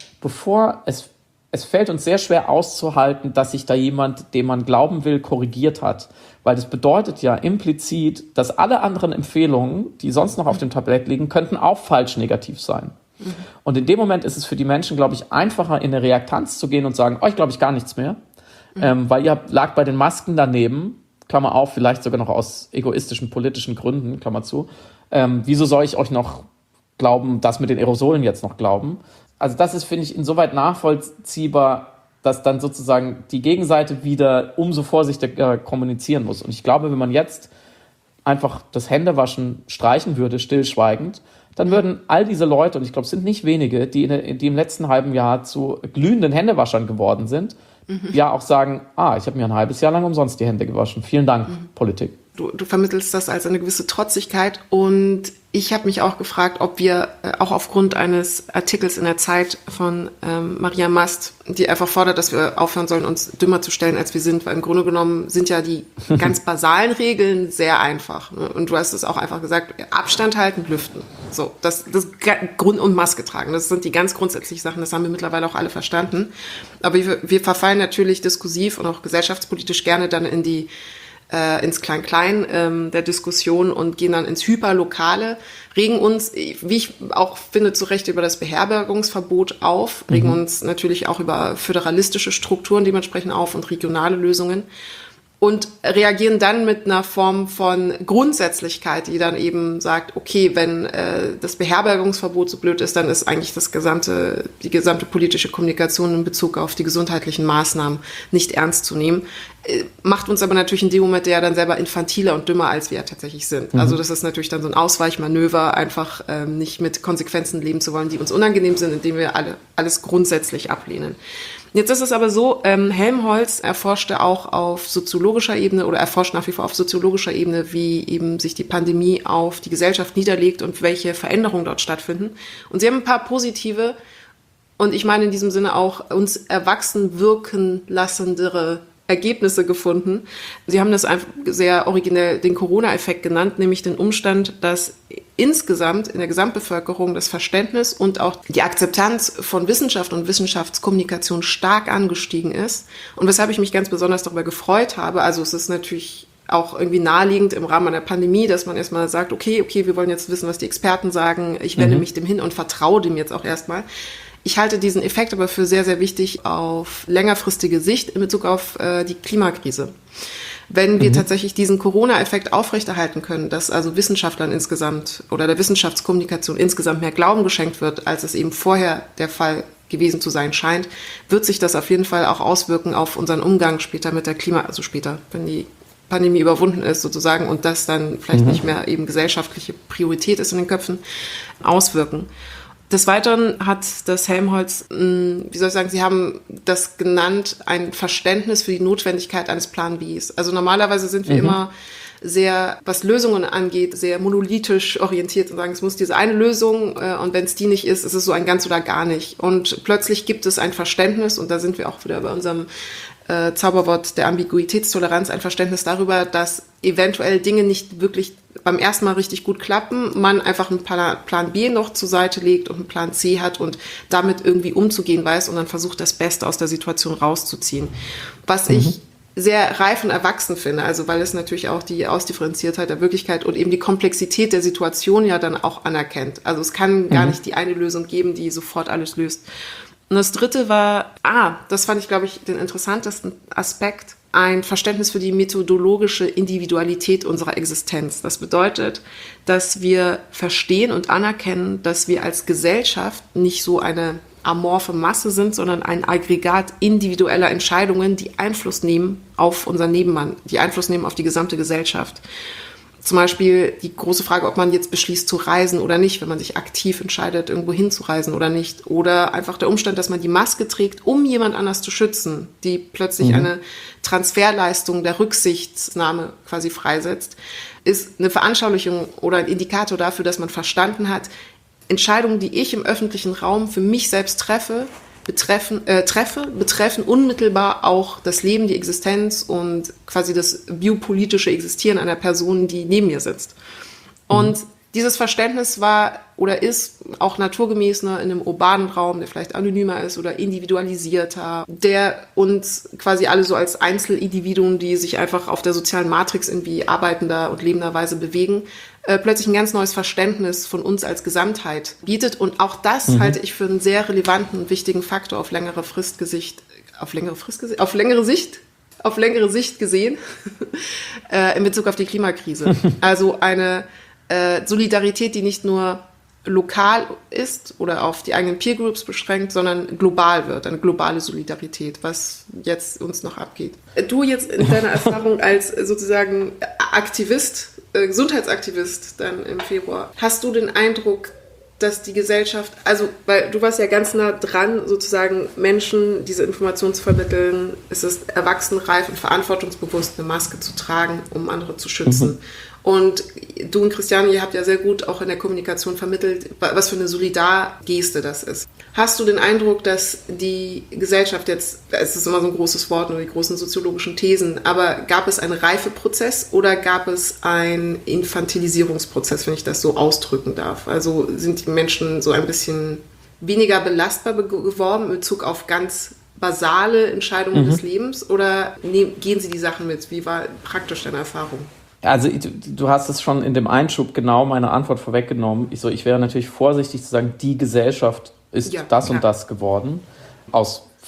es fällt uns sehr schwer auszuhalten, dass sich da jemand, dem man glauben will, korrigiert hat. Weil das bedeutet ja implizit, dass alle anderen Empfehlungen, die sonst noch auf dem Tablett liegen, könnten auch falsch negativ sein. Und in dem Moment ist es für die Menschen, glaube ich, einfacher, in eine Reaktanz zu gehen und sagen, euch glaube ich gar nichts mehr. Weil ihr lag bei den Masken daneben, Klammer auf, vielleicht sogar noch aus egoistischen politischen Gründen, Klammer zu. Wieso soll ich euch noch glauben, das mit den Aerosolen jetzt noch glauben? Also das ist, finde ich, insoweit nachvollziehbar, dass dann sozusagen die Gegenseite wieder umso vorsichtiger kommunizieren muss. Und ich glaube, wenn man jetzt einfach das Händewaschen streichen würde, stillschweigend, dann würden all diese Leute, und ich glaube, es sind nicht wenige, die im letzten halben Jahr zu glühenden Händewaschern geworden sind, ja auch sagen, ich habe mir ein halbes Jahr lang umsonst die Hände gewaschen. Vielen Dank, Politik. Du vermittelst das als eine gewisse Trotzigkeit und ich habe mich auch gefragt, ob wir auch aufgrund eines Artikels in der Zeit von Maria Mast, die einfach fordert, dass wir aufhören sollen, uns dümmer zu stellen, als wir sind, weil im Grunde genommen sind ja die ganz basalen Regeln sehr einfach. Ne? Und du hast es auch einfach gesagt, Abstand halten, lüften. So, das Grund und Maske tragen. Das sind die ganz grundsätzlichen Sachen, das haben wir mittlerweile auch alle verstanden. Aber wir verfallen natürlich diskursiv und auch gesellschaftspolitisch gerne dann ins Klein-Klein der Diskussion und gehen dann ins Hyperlokale, regen uns, wie ich auch finde, zu Recht über das Beherbergungsverbot auf, regen uns natürlich auch über föderalistische Strukturen dementsprechend auf und regionale Lösungen. und reagieren dann mit einer Form von Grundsätzlichkeit, die dann eben sagt, okay, wenn das Beherbergungsverbot so blöd ist, dann ist eigentlich die gesamte politische Kommunikation in Bezug auf die gesundheitlichen Maßnahmen nicht ernst zu nehmen. Macht uns aber natürlich in dem Moment ja dann selber infantiler und dümmer, als wir ja tatsächlich sind. Also das ist natürlich dann so ein Ausweichmanöver, einfach nicht mit Konsequenzen leben zu wollen, die uns unangenehm sind, indem wir alles grundsätzlich ablehnen. Jetzt ist es aber so, Helmholtz erforschte auch auf soziologischer Ebene oder erforscht nach wie vor auf soziologischer Ebene, wie eben sich die Pandemie auf die Gesellschaft niederlegt und welche Veränderungen dort stattfinden. Und sie haben ein paar positive und ich meine in diesem Sinne auch uns erwachsen wirken lassendere Ergebnisse gefunden. Sie haben das einfach sehr originell den Corona-Effekt genannt, nämlich den Umstand, dass insgesamt in der Gesamtbevölkerung das Verständnis und auch die Akzeptanz von Wissenschaft und Wissenschaftskommunikation stark angestiegen ist. Und weshalb ich mich ganz besonders darüber gefreut habe, also es ist natürlich auch irgendwie naheliegend im Rahmen einer Pandemie, dass man erstmal sagt, okay, wir wollen jetzt wissen, was die Experten sagen, ich wende mich dem hin und vertraue dem jetzt auch erstmal. Ich halte diesen Effekt aber für sehr, sehr wichtig auf längerfristige Sicht in Bezug auf die Klimakrise. Wenn wir tatsächlich diesen Corona-Effekt aufrechterhalten können, dass also Wissenschaftlern insgesamt oder der Wissenschaftskommunikation insgesamt mehr Glauben geschenkt wird, als es eben vorher der Fall gewesen zu sein scheint, wird sich das auf jeden Fall auch auswirken auf unseren Umgang später mit der also später, wenn die Pandemie überwunden ist sozusagen und das dann vielleicht nicht mehr eben gesellschaftliche Priorität ist in den Köpfen, auswirken. Des Weiteren hat das Helmholtz, Sie haben das genannt, ein Verständnis für die Notwendigkeit eines Plan Bs. Also normalerweise sind wir immer sehr, was Lösungen angeht, sehr monolithisch orientiert und sagen, es muss diese eine Lösung und wenn es die nicht ist, ist es so ein ganz oder gar nicht. Und plötzlich gibt es ein Verständnis und da sind wir auch wieder bei unserem Zauberwort der Ambiguitätstoleranz, ein Verständnis darüber, dass eventuell Dinge nicht wirklich beim ersten Mal richtig gut klappen, man einfach einen Plan B noch zur Seite legt und einen Plan C hat und damit irgendwie umzugehen weiß und dann versucht, das Beste aus der Situation rauszuziehen. Was ich sehr reif und erwachsen finde, also weil es natürlich auch die Ausdifferenziertheit der Wirklichkeit und eben die Komplexität der Situation ja dann auch anerkennt. Also es kann gar nicht die eine Lösung geben, die sofort alles löst. Und das dritte war, das fand ich, glaube ich, den interessantesten Aspekt, ein Verständnis für die methodologische Individualität unserer Existenz. Das bedeutet, dass wir verstehen und anerkennen, dass wir als Gesellschaft nicht so eine amorphe Masse sind, sondern ein Aggregat individueller Entscheidungen, die Einfluss nehmen auf unseren Nebenmann, die Einfluss nehmen auf die gesamte Gesellschaft. Zum Beispiel die große Frage, ob man jetzt beschließt zu reisen oder nicht, wenn man sich aktiv entscheidet, irgendwo hinzureisen oder nicht. Oder einfach der Umstand, dass man die Maske trägt, um jemand anders zu schützen, die plötzlich eine Transferleistung der Rücksichtnahme quasi freisetzt, ist eine Veranschaulichung oder ein Indikator dafür, dass man verstanden hat, Entscheidungen, die ich im öffentlichen Raum für mich selbst treffe, betreffen unmittelbar auch das Leben, die Existenz und quasi das biopolitische Existieren einer Person, die neben mir sitzt. Und dieses Verständnis war oder ist auch naturgemäß in einem urbanen Raum, der vielleicht anonymer ist oder individualisierter, der uns quasi alle so als Einzelindividuen, die sich einfach auf der sozialen Matrix irgendwie arbeitender und lebender Weise bewegen, plötzlich ein ganz neues Verständnis von uns als Gesamtheit bietet. Und auch das halte ich für einen sehr relevanten und wichtigen Faktor auf längere Sicht gesehen in Bezug auf die Klimakrise. Also eine Solidarität, die nicht nur lokal ist oder auf die eigenen Peer Groups beschränkt, sondern global wird, eine globale Solidarität, was jetzt uns noch abgeht. Du jetzt in deiner Erfahrung als sozusagen Aktivist, Gesundheitsaktivist dann im Februar, hast du den Eindruck, dass die Gesellschaft, also weil du warst ja ganz nah dran, sozusagen Menschen diese Information zu vermitteln, es ist erwachsenreif und verantwortungsbewusst, eine Maske zu tragen, um andere zu schützen. Und du und Christiane, ihr habt ja sehr gut auch in der Kommunikation vermittelt, was für eine Solidargeste das ist. Hast du den Eindruck, dass die Gesellschaft jetzt, es ist immer so ein großes Wort, nur die großen soziologischen Thesen, aber gab es einen Reifeprozess oder gab es einen Infantilisierungsprozess, wenn ich das so ausdrücken darf? Also sind die Menschen so ein bisschen weniger belastbar geworden in Bezug auf ganz basale Entscheidungen des Lebens oder gehen sie die Sachen mit? Wie war praktisch deine Erfahrung? Also du hast es schon in dem Einschub genau meine Antwort vorweggenommen. Ich wäre natürlich vorsichtig zu sagen, die Gesellschaft ist das und das geworden. Aus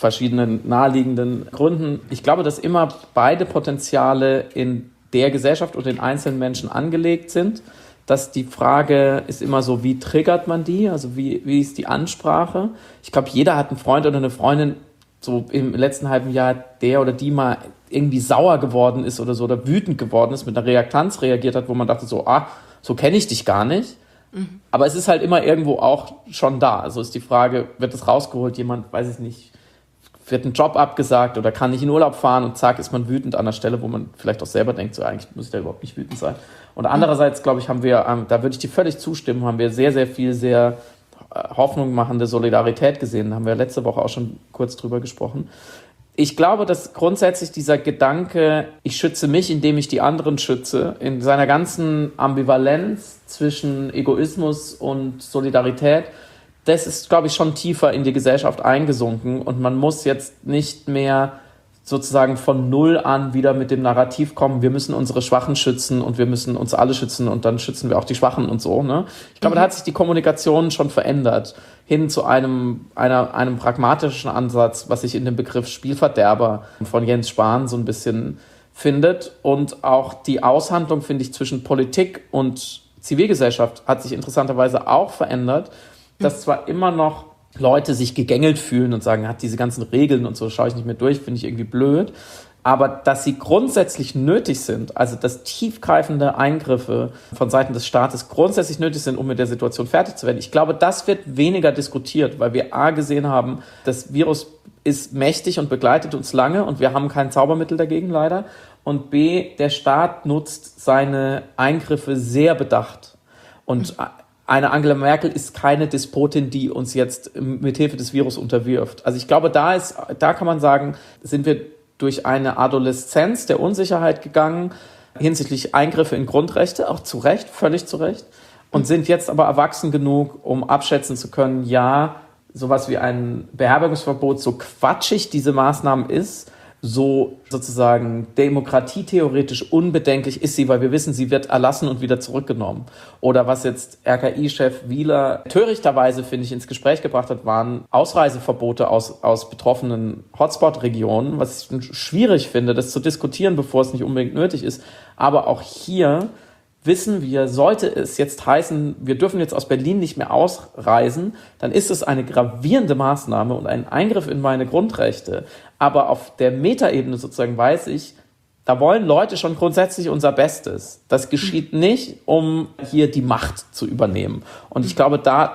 verschiedenen naheliegenden Gründen. Ich glaube, dass immer beide Potenziale in der Gesellschaft und den einzelnen Menschen angelegt sind. Dass die Frage ist immer so, wie triggert man die? Also wie ist die Ansprache? Ich glaube, jeder hat einen Freund oder eine Freundin, so im letzten halben Jahr, der oder die mal irgendwie sauer geworden ist oder so oder wütend geworden ist, mit einer Reaktanz reagiert hat, wo man dachte so, so kenne ich dich gar nicht. Mhm. Aber es ist halt immer irgendwo auch schon da. Also ist die Frage, wird es rausgeholt, jemand, weiß ich nicht, wird ein Job abgesagt oder kann nicht in Urlaub fahren und zack, ist man wütend an der Stelle, wo man vielleicht auch selber denkt, so eigentlich muss ich da überhaupt nicht wütend sein. Und andererseits, glaube ich, haben wir, da würde ich dir völlig zustimmen, haben wir sehr, sehr viel, sehr Hoffnung machende Solidarität gesehen. Da haben wir letzte Woche auch schon kurz drüber gesprochen. Ich glaube, dass grundsätzlich dieser Gedanke, ich schütze mich, indem ich die anderen schütze, in seiner ganzen Ambivalenz zwischen Egoismus und Solidarität, das ist, glaube ich, schon tiefer in die Gesellschaft eingesunken und man muss jetzt nicht mehr sozusagen von Null an wieder mit dem Narrativ kommen, wir müssen unsere Schwachen schützen und wir müssen uns alle schützen und dann schützen wir auch die Schwachen und so. Ne? Ich glaube, da hat sich die Kommunikation schon verändert, hin zu einem pragmatischen Ansatz, was sich in dem Begriff Spielverderber von Jens Spahn so ein bisschen findet. Und auch die Aushandlung, finde ich, zwischen Politik und Zivilgesellschaft hat sich interessanterweise auch verändert, dass zwar immer noch Leute sich gegängelt fühlen und sagen, diese ganzen Regeln und so schaue ich nicht mehr durch, finde ich irgendwie blöd. Aber dass sie grundsätzlich nötig sind, also dass tiefgreifende Eingriffe von Seiten des Staates grundsätzlich nötig sind, um mit der Situation fertig zu werden. Ich glaube, das wird weniger diskutiert, weil wir A gesehen haben, das Virus ist mächtig und begleitet uns lange und wir haben kein Zaubermittel dagegen leider. Und B, der Staat nutzt seine Eingriffe sehr bedacht. Und eine Angela Merkel ist keine Despotin, die uns jetzt mithilfe des Virus unterwirft. Also ich glaube, da kann man sagen, sind wir durch eine Adoleszenz der Unsicherheit gegangen, hinsichtlich Eingriffe in Grundrechte, auch zu Recht, völlig zu Recht, und sind jetzt aber erwachsen genug, um abschätzen zu können, ja, sowas wie ein Beherbergungsverbot, so quatschig diese Maßnahme ist, so sozusagen demokratietheoretisch unbedenklich ist sie, weil wir wissen, sie wird erlassen und wieder zurückgenommen. Oder was jetzt RKI-Chef Wieler törichterweise, finde ich, ins Gespräch gebracht hat, waren Ausreiseverbote aus betroffenen Hotspot-Regionen, was ich schwierig finde, das zu diskutieren, bevor es nicht unbedingt nötig ist. Aber auch hier wissen wir, sollte es jetzt heißen, wir dürfen jetzt aus Berlin nicht mehr ausreisen, dann ist es eine gravierende Maßnahme und ein Eingriff in meine Grundrechte. Aber auf der Metaebene sozusagen weiß ich, da wollen Leute schon grundsätzlich unser Bestes. Das geschieht nicht, um hier die Macht zu übernehmen. Und ich glaube, da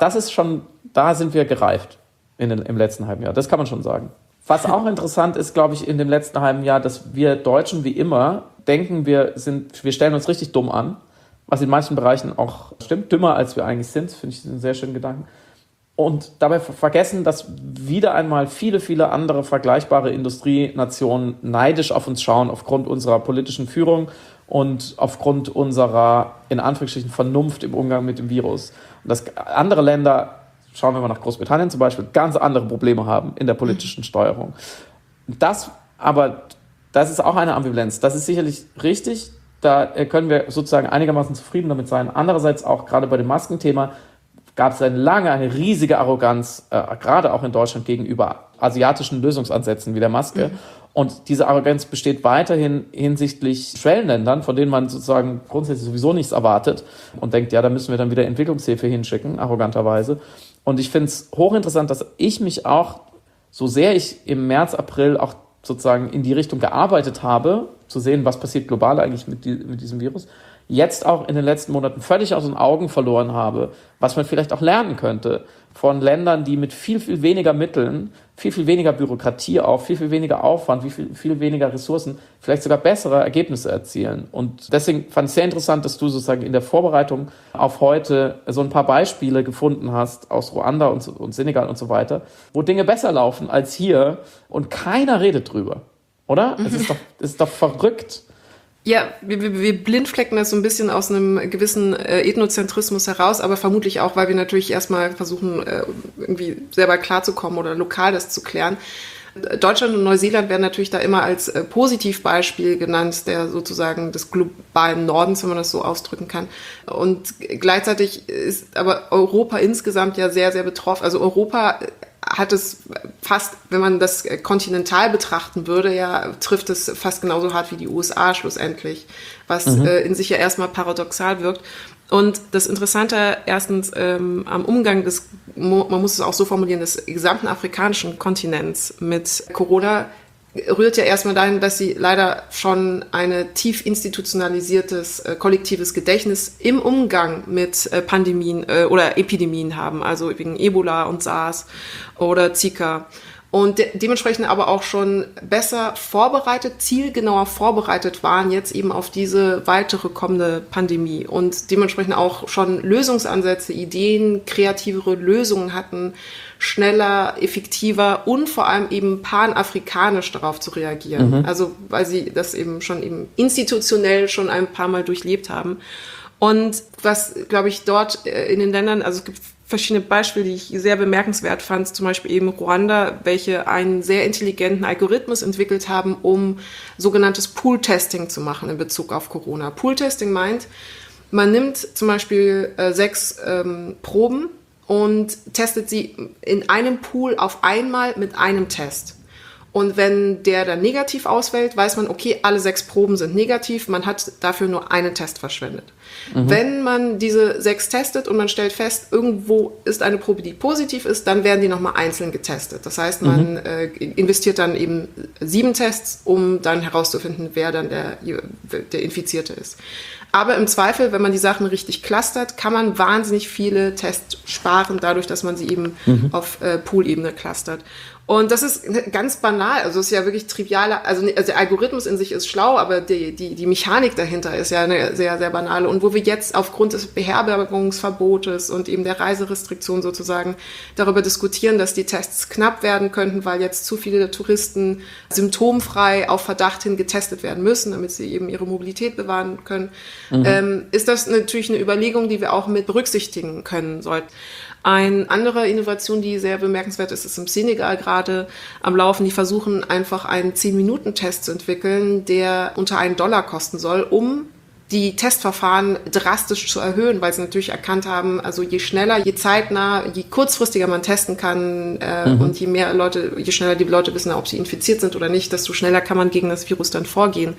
sind wir gereift im letzten halben Jahr. Das kann man schon sagen. Was auch interessant ist, glaube ich, in dem letzten halben Jahr, dass wir Deutschen wie immer denken, wir stellen uns richtig dumm an. Was in manchen Bereichen auch stimmt, dümmer als wir eigentlich sind, finde ich einen sehr schönen Gedanken. Und dabei vergessen, dass wieder einmal viele, viele andere vergleichbare Industrienationen neidisch auf uns schauen, aufgrund unserer politischen Führung und aufgrund unserer, in Anführungsstrichen, Vernunft im Umgang mit dem Virus. Und dass andere Länder, schauen wir mal nach Großbritannien zum Beispiel, ganz andere Probleme haben in der politischen Steuerung. Das ist auch eine Ambivalenz. Das ist sicherlich richtig. Da können wir sozusagen einigermaßen zufrieden damit sein. Andererseits auch gerade bei dem Maskenthema gab es eine riesige Arroganz, gerade auch in Deutschland gegenüber asiatischen Lösungsansätzen wie der Maske. Mhm. Und diese Arroganz besteht weiterhin hinsichtlich Schwellenländern, von denen man sozusagen grundsätzlich sowieso nichts erwartet und denkt, ja, da müssen wir dann wieder Entwicklungshilfe hinschicken, arroganterweise. Und ich finde es hochinteressant, dass ich mich auch, so sehr ich im März, April auch sozusagen in die Richtung gearbeitet habe, zu sehen, was passiert global eigentlich mit diesem Virus, jetzt auch in den letzten Monaten völlig aus den Augen verloren habe, was man vielleicht auch lernen könnte von Ländern, die mit viel, viel weniger Mitteln, viel, viel weniger Bürokratie viel, viel weniger Aufwand, viel weniger Ressourcen, vielleicht sogar bessere Ergebnisse erzielen. Und deswegen fand ich sehr interessant, dass du sozusagen in der Vorbereitung auf heute so ein paar Beispiele gefunden hast aus Ruanda und Senegal und so weiter, wo Dinge besser laufen als hier und keiner redet drüber. Oder? Es ist doch verrückt. Ja, wir blindflecken das so ein bisschen aus einem gewissen Ethnozentrismus heraus, aber vermutlich auch, weil wir natürlich erstmal versuchen, irgendwie selber klarzukommen oder lokal das zu klären. Deutschland und Neuseeland werden natürlich da immer als Positivbeispiel genannt, der sozusagen des globalen Nordens, wenn man das so ausdrücken kann. Und gleichzeitig ist aber Europa insgesamt ja sehr, sehr betroffen. Also Europa hat es fast, wenn man das kontinental betrachten würde, ja, trifft es fast genauso hart wie die USA schlussendlich, was in sich ja erstmal paradoxal wirkt. Und das Interessante erstens am Umgang man muss es auch so formulieren, des gesamten afrikanischen Kontinents mit Corona rührt ja erstmal dahin, dass sie leider schon ein tief institutionalisiertes kollektives Gedächtnis im Umgang mit Pandemien oder Epidemien haben, also wegen Ebola und SARS oder Zika. Und dementsprechend aber auch schon besser vorbereitet, zielgenauer vorbereitet waren jetzt eben auf diese weitere kommende Pandemie und dementsprechend auch schon Lösungsansätze, Ideen, kreativere Lösungen hatten, schneller, effektiver und vor allem eben panafrikanisch darauf zu reagieren. Also weil sie das eben institutionell schon ein paar Mal durchlebt haben. Und was, glaube ich, dort in den Ländern, also es gibt verschiedene Beispiele, die ich sehr bemerkenswert fand, zum Beispiel eben Ruanda, welche einen sehr intelligenten Algorithmus entwickelt haben, um sogenanntes Pool-Testing zu machen in Bezug auf Corona. Pool-Testing meint, man nimmt zum Beispiel 6 Proben und testet sie in einem Pool auf einmal mit einem Test. Und wenn der dann negativ ausfällt, weiß man, okay, alle 6 Proben sind negativ, man hat dafür nur einen Test verschwendet. Wenn man diese 6 testet und man stellt fest, irgendwo ist eine Probe, die positiv ist, dann werden die nochmal einzeln getestet. Das heißt, man investiert dann eben 7 Tests, um dann herauszufinden, wer dann der Infizierte ist. Aber im Zweifel, wenn man die Sachen richtig clustert, kann man wahnsinnig viele Tests sparen, dadurch, dass man sie eben auf Pool-Ebene clustert. Und das ist ganz banal, also es ist ja wirklich trivialer, also der Algorithmus in sich ist schlau, aber die Mechanik dahinter ist ja eine sehr, sehr banale. Und wo wir jetzt aufgrund des Beherbergungsverbotes und eben der Reiserestriktion sozusagen darüber diskutieren, dass die Tests knapp werden könnten, weil jetzt zu viele Touristen symptomfrei auf Verdacht hin getestet werden müssen, damit sie eben ihre Mobilität bewahren können, ist das natürlich eine Überlegung, die wir auch mit berücksichtigen können sollten. Eine andere Innovation, die sehr bemerkenswert ist, ist im Senegal gerade am Laufen. Die versuchen einfach einen 10-Minuten-Test zu entwickeln, der unter $1 kosten soll, um die Testverfahren drastisch zu erhöhen, weil sie natürlich erkannt haben, also je schneller, je zeitnah, je kurzfristiger man testen kann und je schneller die Leute wissen, ob sie infiziert sind oder nicht, desto schneller kann man gegen das Virus dann vorgehen.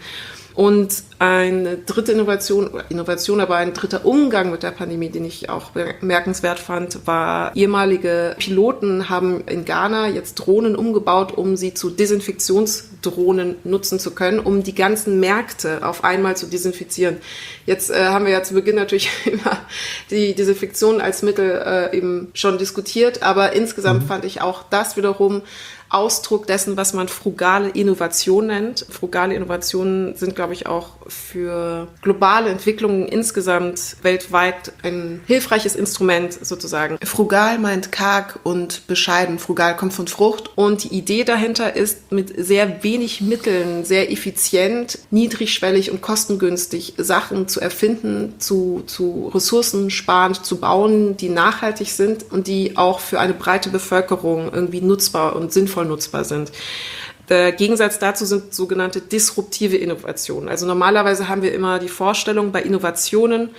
Und eine dritte Innovation, aber ein dritter Umgang mit der Pandemie, den ich auch bemerkenswert fand, war, ehemalige Piloten haben in Ghana jetzt Drohnen umgebaut, um sie zu Desinfektionsdrohnen nutzen zu können, um die ganzen Märkte auf einmal zu desinfizieren. Jetzt haben wir ja zu Beginn natürlich immer die Desinfektion als Mittel eben schon diskutiert, aber insgesamt fand ich auch das wiederum Ausdruck dessen, was man frugale Innovation nennt. Frugale Innovationen sind, glaube ich, auch für globale Entwicklungen insgesamt weltweit ein hilfreiches Instrument sozusagen. Frugal meint karg und bescheiden. Frugal kommt von Frucht und die Idee dahinter ist, mit sehr wenig Mitteln, sehr effizient, niedrigschwellig und kostengünstig Sachen zu erfinden, zu ressourcensparend zu bauen, die nachhaltig sind und die auch für eine breite Bevölkerung irgendwie nutzbar und sinnvoll nutzbar sind. Der Gegensatz dazu sind sogenannte disruptive Innovationen. Also normalerweise haben wir immer die Vorstellung bei Innovationen,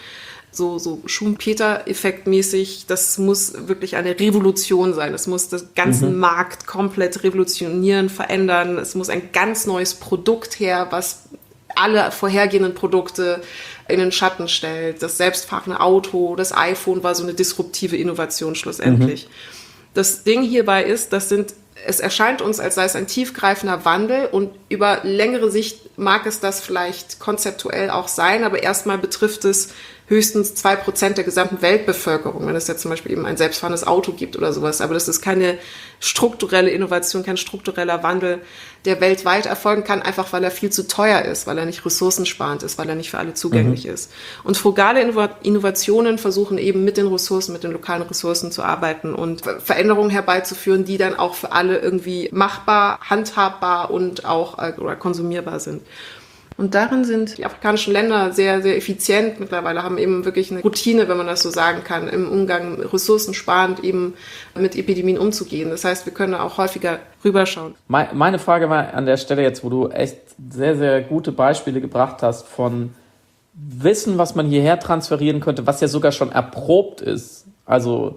so Schumpeter-Effekt-mäßig, das muss wirklich eine Revolution sein. Es muss den ganzen Markt komplett revolutionieren, verändern. Es muss ein ganz neues Produkt her, was alle vorhergehenden Produkte in den Schatten stellt. Das selbstfahrende Auto, das iPhone war so eine disruptive Innovation schlussendlich. Das Ding hierbei ist, es erscheint uns, als sei es ein tiefgreifender Wandel und über längere Sicht mag es das vielleicht konzeptuell auch sein, aber erstmal betrifft es höchstens 2% der gesamten Weltbevölkerung, wenn es jetzt zum Beispiel eben ein selbstfahrendes Auto gibt oder sowas. Aber das ist keine strukturelle Innovation, kein struktureller Wandel, der weltweit erfolgen kann, einfach weil er viel zu teuer ist, weil er nicht ressourcensparend ist, weil er nicht für alle zugänglich ist. Und frugale Innovationen versuchen eben mit den lokalen Ressourcen zu arbeiten und Veränderungen herbeizuführen, die dann auch für alle irgendwie machbar, handhabbar und auch oder konsumierbar sind. Und darin sind die afrikanischen Länder sehr, sehr effizient mittlerweile, haben eben wirklich eine Routine, wenn man das so sagen kann, im Umgang ressourcensparend eben mit Epidemien umzugehen. Das heißt, wir können auch häufiger rüberschauen. Meine Frage war an der Stelle jetzt, wo du echt sehr, sehr gute Beispiele gebracht hast von Wissen, was man hierher transferieren könnte, was ja sogar schon erprobt ist. Also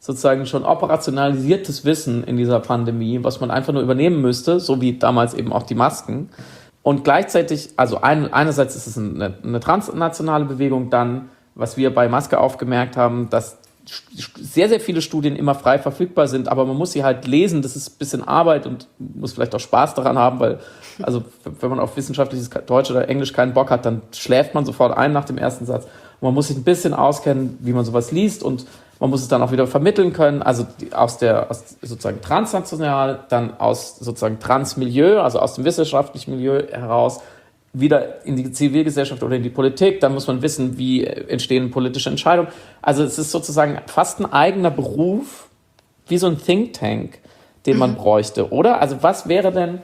sozusagen schon operationalisiertes Wissen in dieser Pandemie, was man einfach nur übernehmen müsste, so wie damals eben auch die Masken. Und gleichzeitig, also einerseits ist es eine transnationale Bewegung, dann, was wir bei Maske aufgemerkt haben, dass sehr, sehr viele Studien immer frei verfügbar sind, aber man muss sie halt lesen, das ist ein bisschen Arbeit und muss vielleicht auch Spaß daran haben, weil, also wenn man auf wissenschaftliches Deutsch oder Englisch keinen Bock hat, dann schläft man sofort ein nach dem ersten Satz. Und man muss sich ein bisschen auskennen, wie man sowas liest und man muss es dann auch wieder vermitteln können, also aus sozusagen transnational, dann aus sozusagen Transmilieu, also aus dem wissenschaftlichen Milieu heraus, wieder in die Zivilgesellschaft oder in die Politik. Dann muss man wissen, wie entstehen politische Entscheidungen. Also es ist sozusagen fast ein eigener Beruf, wie so ein Think Tank, den man bräuchte, oder? Also was wäre denn,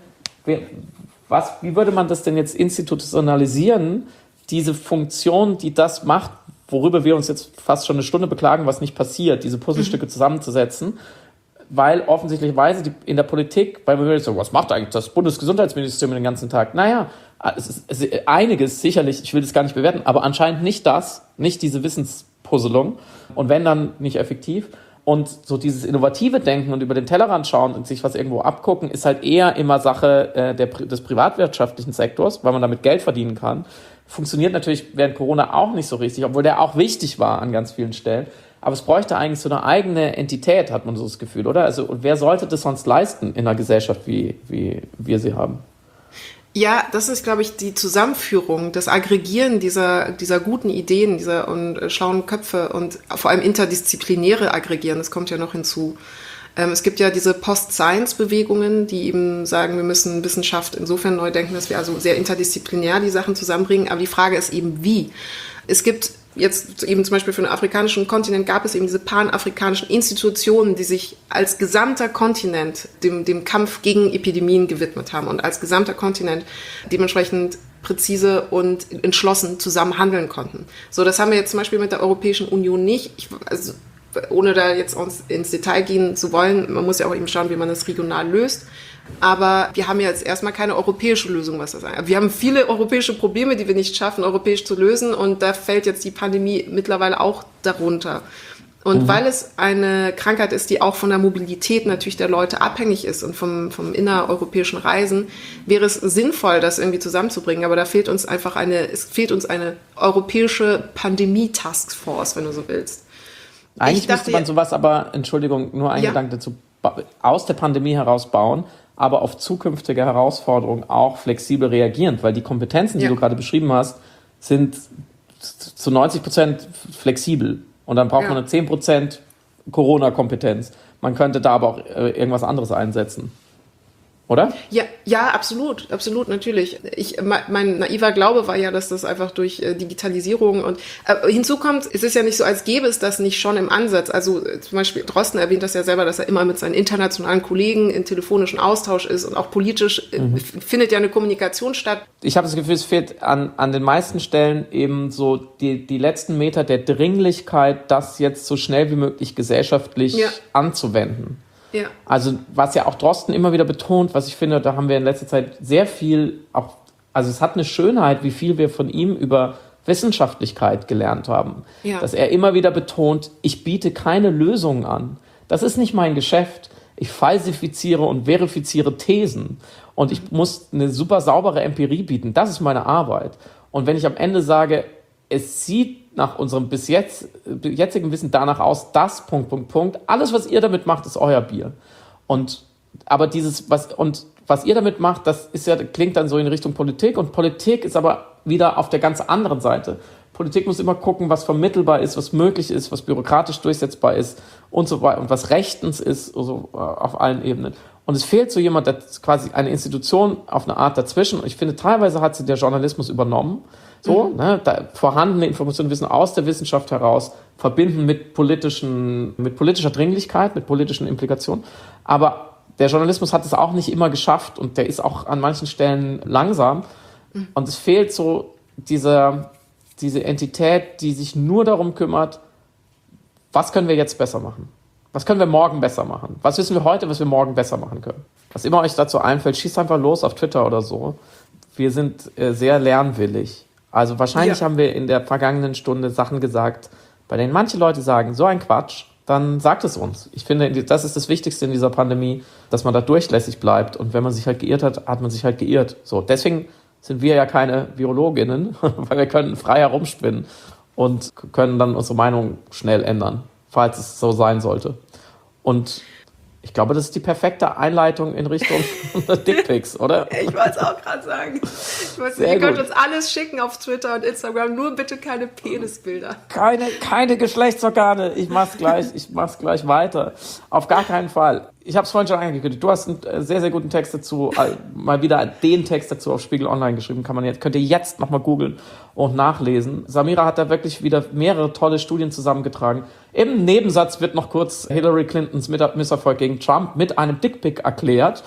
wie würde man das denn jetzt institutionalisieren, diese Funktion, die das macht, worüber wir uns jetzt fast schon eine Stunde beklagen, was nicht passiert, diese Puzzlestücke zusammenzusetzen, weil offensichtlicherweise in der Politik, weil man würde sagen, was macht eigentlich das Bundesgesundheitsministerium den ganzen Tag? Naja, es ist einiges sicherlich, ich will das gar nicht bewerten, aber anscheinend nicht diese Wissenspuzzelung und wenn dann nicht effektiv. Und so dieses innovative Denken und über den Tellerrand schauen und sich was irgendwo abgucken, ist halt eher immer Sache des privatwirtschaftlichen Sektors, weil man damit Geld verdienen kann. Funktioniert natürlich während Corona auch nicht so richtig, obwohl der auch wichtig war an ganz vielen Stellen. Aber es bräuchte eigentlich so eine eigene Entität, hat man so das Gefühl, oder? Also, und wer sollte das sonst leisten in einer Gesellschaft, wie wir sie haben? Ja, das ist, glaube ich, die Zusammenführung, das Aggregieren dieser guten Ideen, dieser schlauen Köpfe und vor allem interdisziplinäre Aggregieren, das kommt ja noch hinzu. Es gibt ja diese Post-Science-Bewegungen, die eben sagen, wir müssen Wissenschaft insofern neu denken, dass wir also sehr interdisziplinär die Sachen zusammenbringen. Aber die Frage ist eben, wie. Es gibt jetzt eben zum Beispiel für den afrikanischen Kontinent gab es eben diese panafrikanischen Institutionen, die sich als gesamter Kontinent dem Kampf gegen Epidemien gewidmet haben und als gesamter Kontinent dementsprechend präzise und entschlossen zusammen handeln konnten. So, das haben wir jetzt zum Beispiel mit der Europäischen Union nicht. Ohne da jetzt uns ins Detail gehen zu wollen, man muss ja auch eben schauen, wie man das regional löst. Aber wir haben ja jetzt erstmal keine europäische Lösung, was das angeht. Wir haben viele europäische Probleme, die wir nicht schaffen, europäisch zu lösen. Und da fällt jetzt die Pandemie mittlerweile auch darunter. Und weil es eine Krankheit ist, die auch von der Mobilität natürlich der Leute abhängig ist und vom innereuropäischen Reisen, wäre es sinnvoll, das irgendwie zusammenzubringen. Aber da fehlt uns einfach eine europäische Pandemie-Taskforce, wenn du so willst. Eigentlich müsste man sowas aber, Entschuldigung, nur ein Gedanke dazu, aus der Pandemie heraus bauen, aber auf zukünftige Herausforderungen auch flexibel reagierend, weil die Kompetenzen, die du gerade beschrieben hast, sind zu 90% flexibel. Und dann braucht man eine 10% Corona-Kompetenz. Man könnte da aber auch irgendwas anderes einsetzen. Oder? Ja, absolut, natürlich. Mein naiver Glaube war ja, dass das einfach durch Digitalisierung und hinzu kommt, es ist ja nicht so, als gäbe es das nicht schon im Ansatz. Also zum Beispiel Drosten erwähnt das ja selber, dass er immer mit seinen internationalen Kollegen in telefonischen Austausch ist und auch politisch findet ja eine Kommunikation statt. Ich habe das Gefühl, es fehlt an den meisten Stellen eben so die letzten Meter der Dringlichkeit, das jetzt so schnell wie möglich gesellschaftlich anzuwenden. Ja. Also was ja auch Drosten immer wieder betont, was ich finde, da haben wir in letzter Zeit sehr viel, auch, also es hat eine Schönheit, wie viel wir von ihm über Wissenschaftlichkeit gelernt haben. Ja. Dass er immer wieder betont, ich biete keine Lösungen an. Das ist nicht mein Geschäft. Ich falsifiziere und verifiziere Thesen. Und ich muss eine super saubere Empirie bieten. Das ist meine Arbeit. Und wenn ich am Ende sage, es sieht nach unserem jetzigen Wissen danach aus, das ... Alles, was ihr damit macht, ist euer Bier. Aber was ihr damit macht, das ist klingt dann so in Richtung Politik. Und Politik ist aber wieder auf der ganz anderen Seite. Politik muss immer gucken, was vermittelbar ist, was möglich ist, was bürokratisch durchsetzbar ist und so weiter und was rechtens ist, also auf allen Ebenen. Und es fehlt so jemand, der quasi eine Institution auf eine Art dazwischen. Und ich finde, teilweise hat sie der Journalismus übernommen. Da vorhandene Informationen, Wissen aus der Wissenschaft heraus, verbinden mit politischer Dringlichkeit, mit politischen Implikationen. Aber der Journalismus hat es auch nicht immer geschafft und der ist auch an manchen Stellen langsam. Und es fehlt so diese Entität, die sich nur darum kümmert, was können wir jetzt besser machen? Was können wir morgen besser machen? Was wissen wir heute, was wir morgen besser machen können? Was immer euch dazu einfällt, schießt einfach los auf Twitter oder so. Wir sind sehr lernwillig. Also wahrscheinlich haben wir in der vergangenen Stunde Sachen gesagt, bei denen manche Leute sagen, so ein Quatsch. dann sagt es uns. Ich finde, das ist das Wichtigste in dieser Pandemie, dass man da durchlässig bleibt. Und wenn man sich halt geirrt hat, hat man sich halt geirrt. So, deswegen sind wir ja keine Virologinnen, weil wir können frei herumspinnen und können dann unsere Meinung schnell ändern, falls es so sein sollte. Und ich glaube, das ist die perfekte Einleitung in Richtung Dickpics, oder? Ich wollte es auch gerade sagen. Ihr könnt uns alles schicken auf Twitter und Instagram, nur bitte keine Penisbilder. Keine Geschlechtsorgane. Ich mach's gleich weiter. Auf gar keinen Fall. Ich habe es vorhin schon angekündigt. Du hast einen sehr, sehr guten Text dazu, mal wieder den Text dazu auf Spiegel Online geschrieben. Könnt ihr jetzt nochmal googeln und nachlesen. Samira hat da wirklich wieder mehrere tolle Studien zusammengetragen. Im Nebensatz wird noch kurz Hillary Clintons Misserfolg gegen Trump mit einem Dickpic erklärt.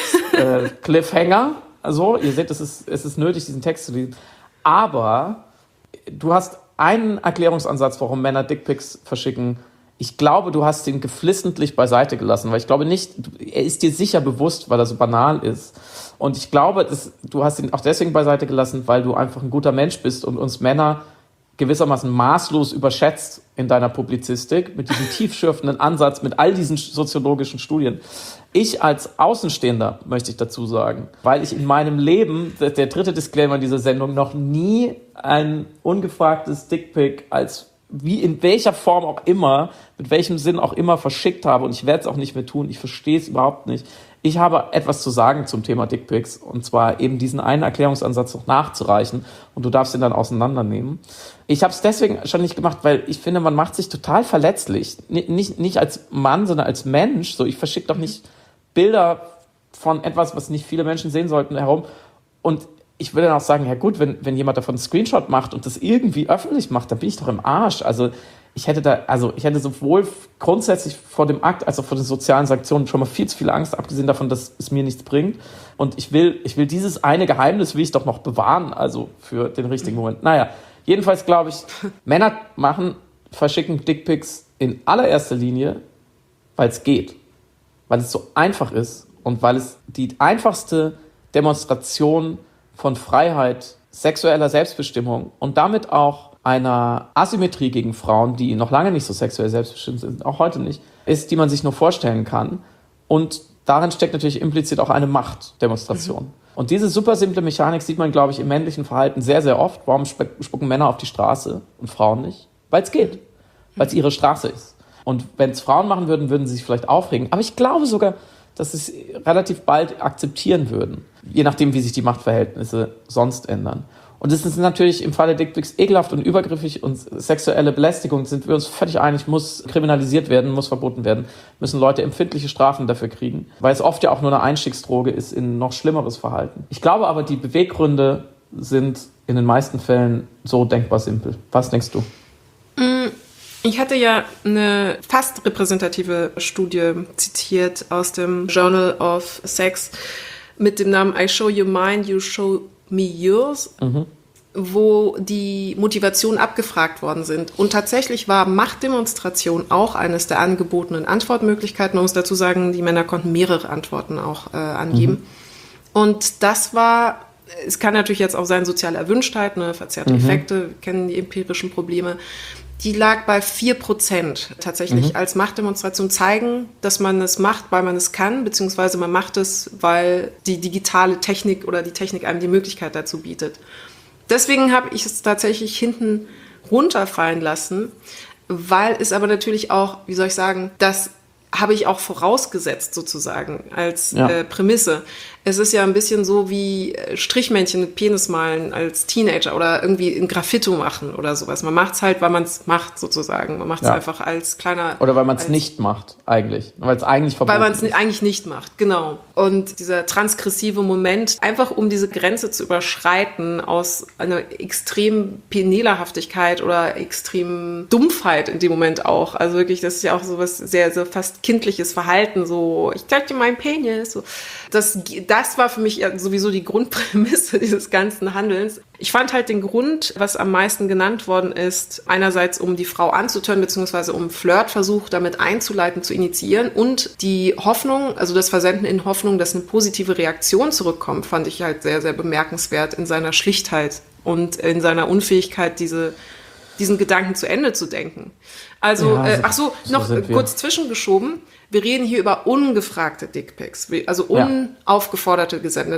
Cliffhanger. Also, ihr seht, es ist nötig, diesen Text zu lesen. Aber du hast einen Erklärungsansatz, warum Männer Dickpics verschicken. Ich glaube, du hast ihn geflissentlich beiseite gelassen, weil ich glaube nicht, er ist dir sicher bewusst, weil er so banal ist. Und ich glaube, du hast ihn auch deswegen beiseite gelassen, weil du einfach ein guter Mensch bist und uns Männer gewissermaßen maßlos überschätzt in deiner Publizistik, mit diesem tiefschürfenden Ansatz, mit all diesen soziologischen Studien. Ich als Außenstehender, möchte ich dazu sagen, weil ich in meinem Leben, der dritte Disclaimer dieser Sendung, noch nie ein ungefragtes Dickpic wie in welcher Form auch immer, mit welchem Sinn auch immer verschickt habe, und ich werde es auch nicht mehr tun, ich verstehe es überhaupt nicht. Ich habe etwas zu sagen zum Thema Dickpics, und zwar eben diesen einen Erklärungsansatz noch nachzureichen, und du darfst ihn dann auseinandernehmen. Ich habe es deswegen schon nicht gemacht, weil ich finde, man macht sich total verletzlich. Nicht als Mann, sondern als Mensch. So, ich verschicke doch nicht Bilder von etwas, was nicht viele Menschen sehen sollten, herum. Und ich würde dann auch sagen, ja gut, wenn jemand davon einen Screenshot macht und das irgendwie öffentlich macht, dann bin ich doch im Arsch. Also ich hätte sowohl grundsätzlich vor dem Akt als auch vor den sozialen Sanktionen schon mal viel zu viel Angst, abgesehen davon, dass es mir nichts bringt. Und ich will dieses eine Geheimnis will ich doch noch bewahren, also für den richtigen Moment. Naja, jedenfalls glaube ich, Männer verschicken Dickpics in allererster Linie, weil es geht. Weil es so einfach ist und weil es die einfachste Demonstration von Freiheit, sexueller Selbstbestimmung und damit auch einer Asymmetrie gegen Frauen, die noch lange nicht so sexuell selbstbestimmt sind, auch heute nicht, ist, die man sich nur vorstellen kann. Und darin steckt natürlich implizit auch eine Machtdemonstration. Und diese super simple Mechanik sieht man, glaube ich, im männlichen Verhalten sehr, sehr oft. Warum spucken Männer auf die Straße und Frauen nicht? Weil es geht. Weil es ihre Straße ist. Und wenn es Frauen machen würden, würden sie sich vielleicht aufregen. Aber ich glaube sogar, dass sie es relativ bald akzeptieren würden. Je nachdem, wie sich die Machtverhältnisse sonst ändern. Und es ist natürlich im Falle Dickpics ekelhaft und übergriffig, und sexuelle Belästigung, sind wir uns völlig einig, muss kriminalisiert werden, muss verboten werden, müssen Leute empfindliche Strafen dafür kriegen, weil es oft ja auch nur eine Einstiegsdroge ist in noch schlimmeres Verhalten. Ich glaube aber, die Beweggründe sind in den meisten Fällen so denkbar simpel. Was denkst du? Ich hatte ja eine fast repräsentative Studie zitiert aus dem Journal of Sex mit dem Namen I Show You Mine, You Show Me Yours, wo die Motivationen abgefragt worden sind. Und tatsächlich war Machtdemonstration auch eines der angebotenen Antwortmöglichkeiten. Man muss dazu sagen, die Männer konnten mehrere Antworten auch angeben. Und das war, es kann natürlich jetzt auch sein, soziale Erwünschtheit, verzerrte Effekte, wir kennen die empirischen Probleme. Die lag bei 4% tatsächlich als Machtdemonstration, zeigen, dass man es macht, weil man es kann, beziehungsweise man macht es, weil die digitale Technik oder die Technik einem die Möglichkeit dazu bietet. Deswegen habe ich es tatsächlich hinten runterfallen lassen, weil es aber natürlich auch, wie soll ich sagen, das habe ich auch vorausgesetzt sozusagen als Prämisse. Es ist ja ein bisschen so wie Strichmännchen mit Penis malen als Teenager oder irgendwie ein Graffito machen oder sowas. Man macht es halt, weil man es macht sozusagen. Man macht es einfach als kleiner... Oder weil man es nicht macht eigentlich. Weil es eigentlich verboten ist. Weil man es eigentlich nicht macht, genau. Und dieser transgressive Moment, einfach um diese Grenze zu überschreiten aus einer extremen Penelahaftigkeit oder extremen Dumpfheit in dem Moment auch. Also wirklich, das ist ja auch so was sehr, sehr fast kindliches Verhalten. So, ich zeig dir meinen Penis. So. Das war für mich sowieso die Grundprämisse dieses ganzen Handelns. Ich fand halt den Grund, was am meisten genannt worden ist, einerseits um die Frau anzutören, beziehungsweise um Flirtversuch damit einzuleiten, zu initiieren, und die Hoffnung, also das Versenden in Hoffnung, dass eine positive Reaktion zurückkommt, fand ich halt sehr, sehr bemerkenswert in seiner Schlichtheit und in seiner Unfähigkeit, diese diesen Gedanken zu Ende zu denken. Also, Ja, noch kurz zwischengeschoben. Wir reden hier über ungefragte Dickpics, also unaufgefordert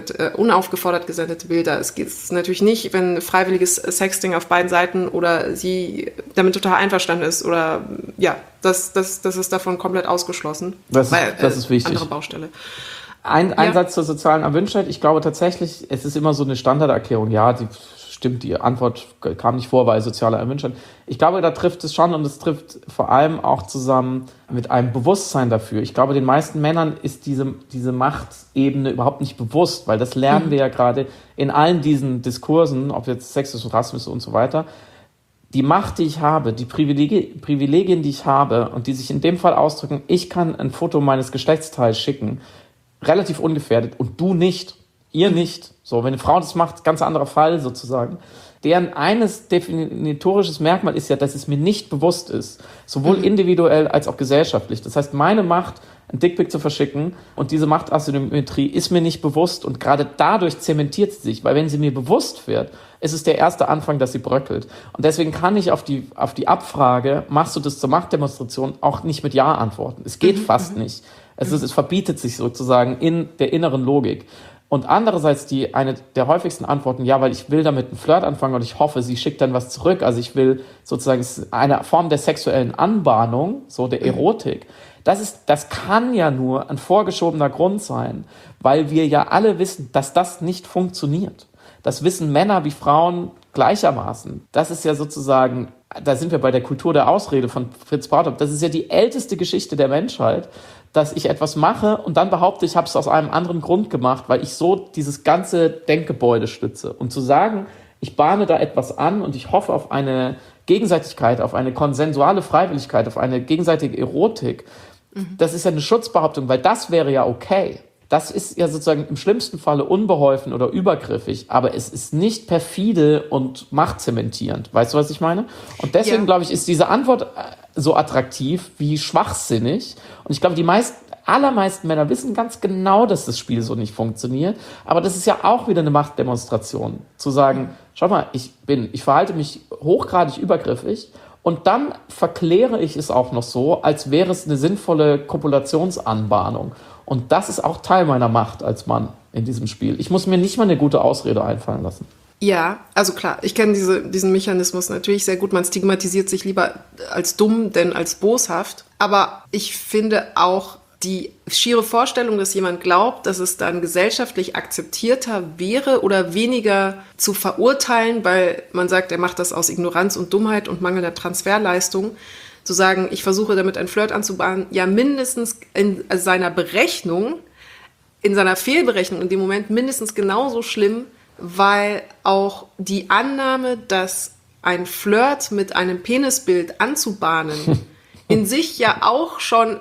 gesendete Bilder. Es geht natürlich nicht, wenn freiwilliges Sexting auf beiden Seiten oder sie damit total einverstanden ist oder das ist davon komplett ausgeschlossen. Das ist wichtig. Andere Baustelle. Ein Satz zur sozialen Erwünschtheit. Ich glaube tatsächlich, es ist immer so eine Standarderklärung. Ja, die Antwort kam nicht vor, weil soziale Erwünschtheit. Ich glaube, da trifft es schon und es trifft vor allem auch zusammen mit einem Bewusstsein dafür. Ich glaube, den meisten Männern ist diese Machtebene überhaupt nicht bewusst, weil das lernen wir ja gerade in allen diesen Diskursen, ob jetzt Sexismus, Rassismus und so weiter. Die Macht, die ich habe, die Privilegien, die ich habe und die sich in dem Fall ausdrücken, ich kann ein Foto meines Geschlechtsteils schicken, relativ ungefährdet und du nicht. Ihr nicht. So, wenn eine Frau das macht, ganz anderer Fall sozusagen. Deren eines definitorisches Merkmal ist ja, dass es mir nicht bewusst ist. Sowohl individuell als auch gesellschaftlich. Das heißt, meine Macht, ein Dickpic zu verschicken und diese Machtasymmetrie ist mir nicht bewusst und gerade dadurch zementiert sie sich. Weil wenn sie mir bewusst wird, ist es der erste Anfang, dass sie bröckelt. Und deswegen kann ich auf die Abfrage, machst du das zur Machtdemonstration, auch nicht mit Ja antworten. Es geht fast nicht. Es verbietet sich sozusagen in der inneren Logik. Und andererseits eine der häufigsten Antworten, ja, weil ich will damit einen Flirt anfangen und ich hoffe, sie schickt dann was zurück. Also ich will sozusagen, es ist eine Form der sexuellen Anbahnung, so der Erotik. Das kann ja nur ein vorgeschobener Grund sein, weil wir ja alle wissen, dass das nicht funktioniert. Das wissen Männer wie Frauen gleichermaßen. Das ist ja sozusagen, da sind wir bei der Kultur der Ausrede von Fritz Bartop, das ist ja die älteste Geschichte der Menschheit, dass ich etwas mache und dann behaupte, ich habe es aus einem anderen Grund gemacht, weil ich so dieses ganze Denkgebäude stütze. Und zu sagen, ich bahne da etwas an und ich hoffe auf eine Gegenseitigkeit, auf eine konsensuale Freiwilligkeit, auf eine gegenseitige Erotik, das ist ja eine Schutzbehauptung, weil das wäre ja okay. Das ist ja sozusagen im schlimmsten Falle unbeholfen oder übergriffig, aber es ist nicht perfide und machtzementierend. Weißt du, was ich meine? Und deswegen, glaube ich, ist diese Antwort so attraktiv wie schwachsinnig. Und ich glaube, die allermeisten Männer wissen ganz genau, dass das Spiel so nicht funktioniert. Aber das ist ja auch wieder eine Machtdemonstration. Zu sagen, schau mal, ich verhalte mich hochgradig übergriffig und dann verkläre ich es auch noch so, als wäre es eine sinnvolle Kopulationsanbahnung. Und das ist auch Teil meiner Macht als Mann in diesem Spiel. Ich muss mir nicht mal eine gute Ausrede einfallen lassen. Ja, also klar, ich kenne diesen Mechanismus natürlich sehr gut. Man stigmatisiert sich lieber als dumm, denn als boshaft. Aber ich finde auch die schiere Vorstellung, dass jemand glaubt, dass es dann gesellschaftlich akzeptierter wäre oder weniger zu verurteilen, weil man sagt, er macht das aus Ignoranz und Dummheit und mangelnder Transferleistung, zu sagen, ich versuche damit einen Flirt anzubahnen, ja mindestens in seiner Berechnung, in seiner Fehlberechnung in dem Moment mindestens genauso schlimm, weil auch die Annahme, dass ein Flirt mit einem Penisbild anzubahnen in sich ja auch schon,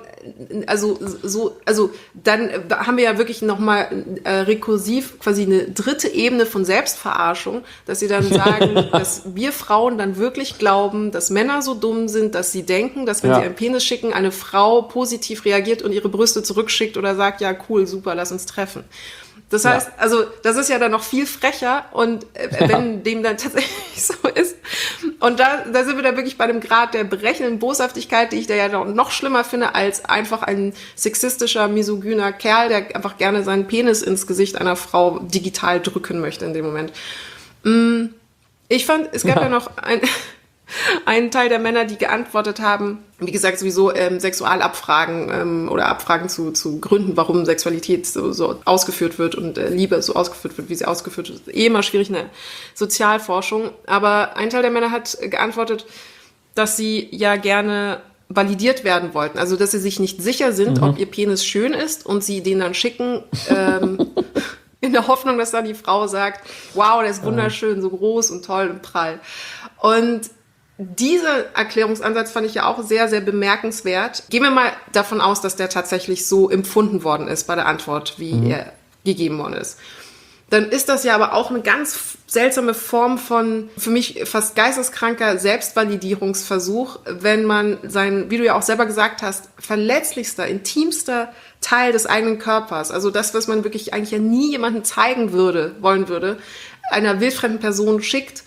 dann haben wir ja wirklich nochmal rekursiv quasi eine dritte Ebene von Selbstverarschung, dass sie dann sagen, dass wir Frauen dann wirklich glauben, dass Männer so dumm sind, dass sie denken, dass wenn sie einen Penis schicken, eine Frau positiv reagiert und ihre Brüste zurückschickt oder sagt, ja cool, super, lass uns treffen. Das heißt, also das ist ja dann noch viel frecher und wenn dem dann tatsächlich so ist. Und da sind wir dann wirklich bei dem Grad der berechnenden Boshaftigkeit, die ich da ja noch schlimmer finde, als einfach ein sexistischer, misogyner Kerl, der einfach gerne seinen Penis ins Gesicht einer Frau digital drücken möchte in dem Moment. Ich fand, es gab ja noch einen Teil der Männer, die geantwortet haben, wie gesagt, sowieso Sexualabfragen oder Abfragen zu Gründen, warum Sexualität so ausgeführt wird und Liebe so ausgeführt wird, wie sie ausgeführt wird. Immer schwierig in der Sozialforschung. Aber ein Teil der Männer hat geantwortet, dass sie ja gerne validiert werden wollten. Also, dass sie sich nicht sicher sind, ob ihr Penis schön ist und sie den dann schicken, in der Hoffnung, dass dann die Frau sagt, wow, der ist wunderschön, so groß und toll und prall. Und dieser Erklärungsansatz fand ich ja auch sehr, sehr bemerkenswert. Gehen wir mal davon aus, dass der tatsächlich so empfunden worden ist bei der Antwort, wie er gegeben worden ist. Dann ist das ja aber auch eine ganz seltsame Form von, für mich fast geisteskranker Selbstvalidierungsversuch, wenn man sein, wie du ja auch selber gesagt hast, verletzlichster, intimster Teil des eigenen Körpers, also das, was man wirklich eigentlich ja nie jemandem zeigen wollen würde, einer wildfremden Person schickt,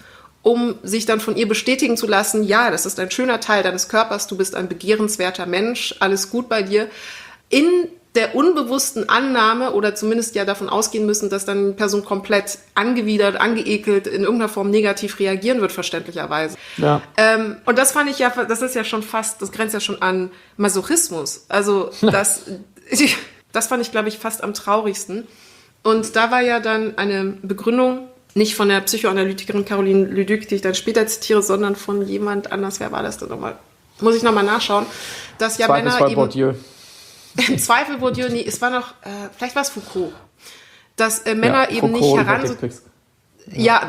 um sich dann von ihr bestätigen zu lassen, ja, das ist ein schöner Teil deines Körpers, du bist ein begehrenswerter Mensch, alles gut bei dir, in der unbewussten Annahme oder zumindest ja davon ausgehen müssen, dass dann eine Person komplett angewidert, angeekelt, in irgendeiner Form negativ reagieren wird, verständlicherweise. Ja. Und das fand ich ja, das ist ja schon fast, das grenzt ja schon an Masochismus. Also das fand ich, glaube ich, fast am traurigsten. Und da war ja dann eine Begründung, nicht von der Psychoanalytikerin Caroline Leduc, die ich dann später zitiere, sondern von jemand anders. Wer war das denn nochmal? Muss ich nochmal nachschauen. Dass ja Männer eben... Bourdieu. Im Zweifel Bourdieu, nee, es war noch, vielleicht war es Foucault, dass Männer eben Foucault nicht heran... Ja,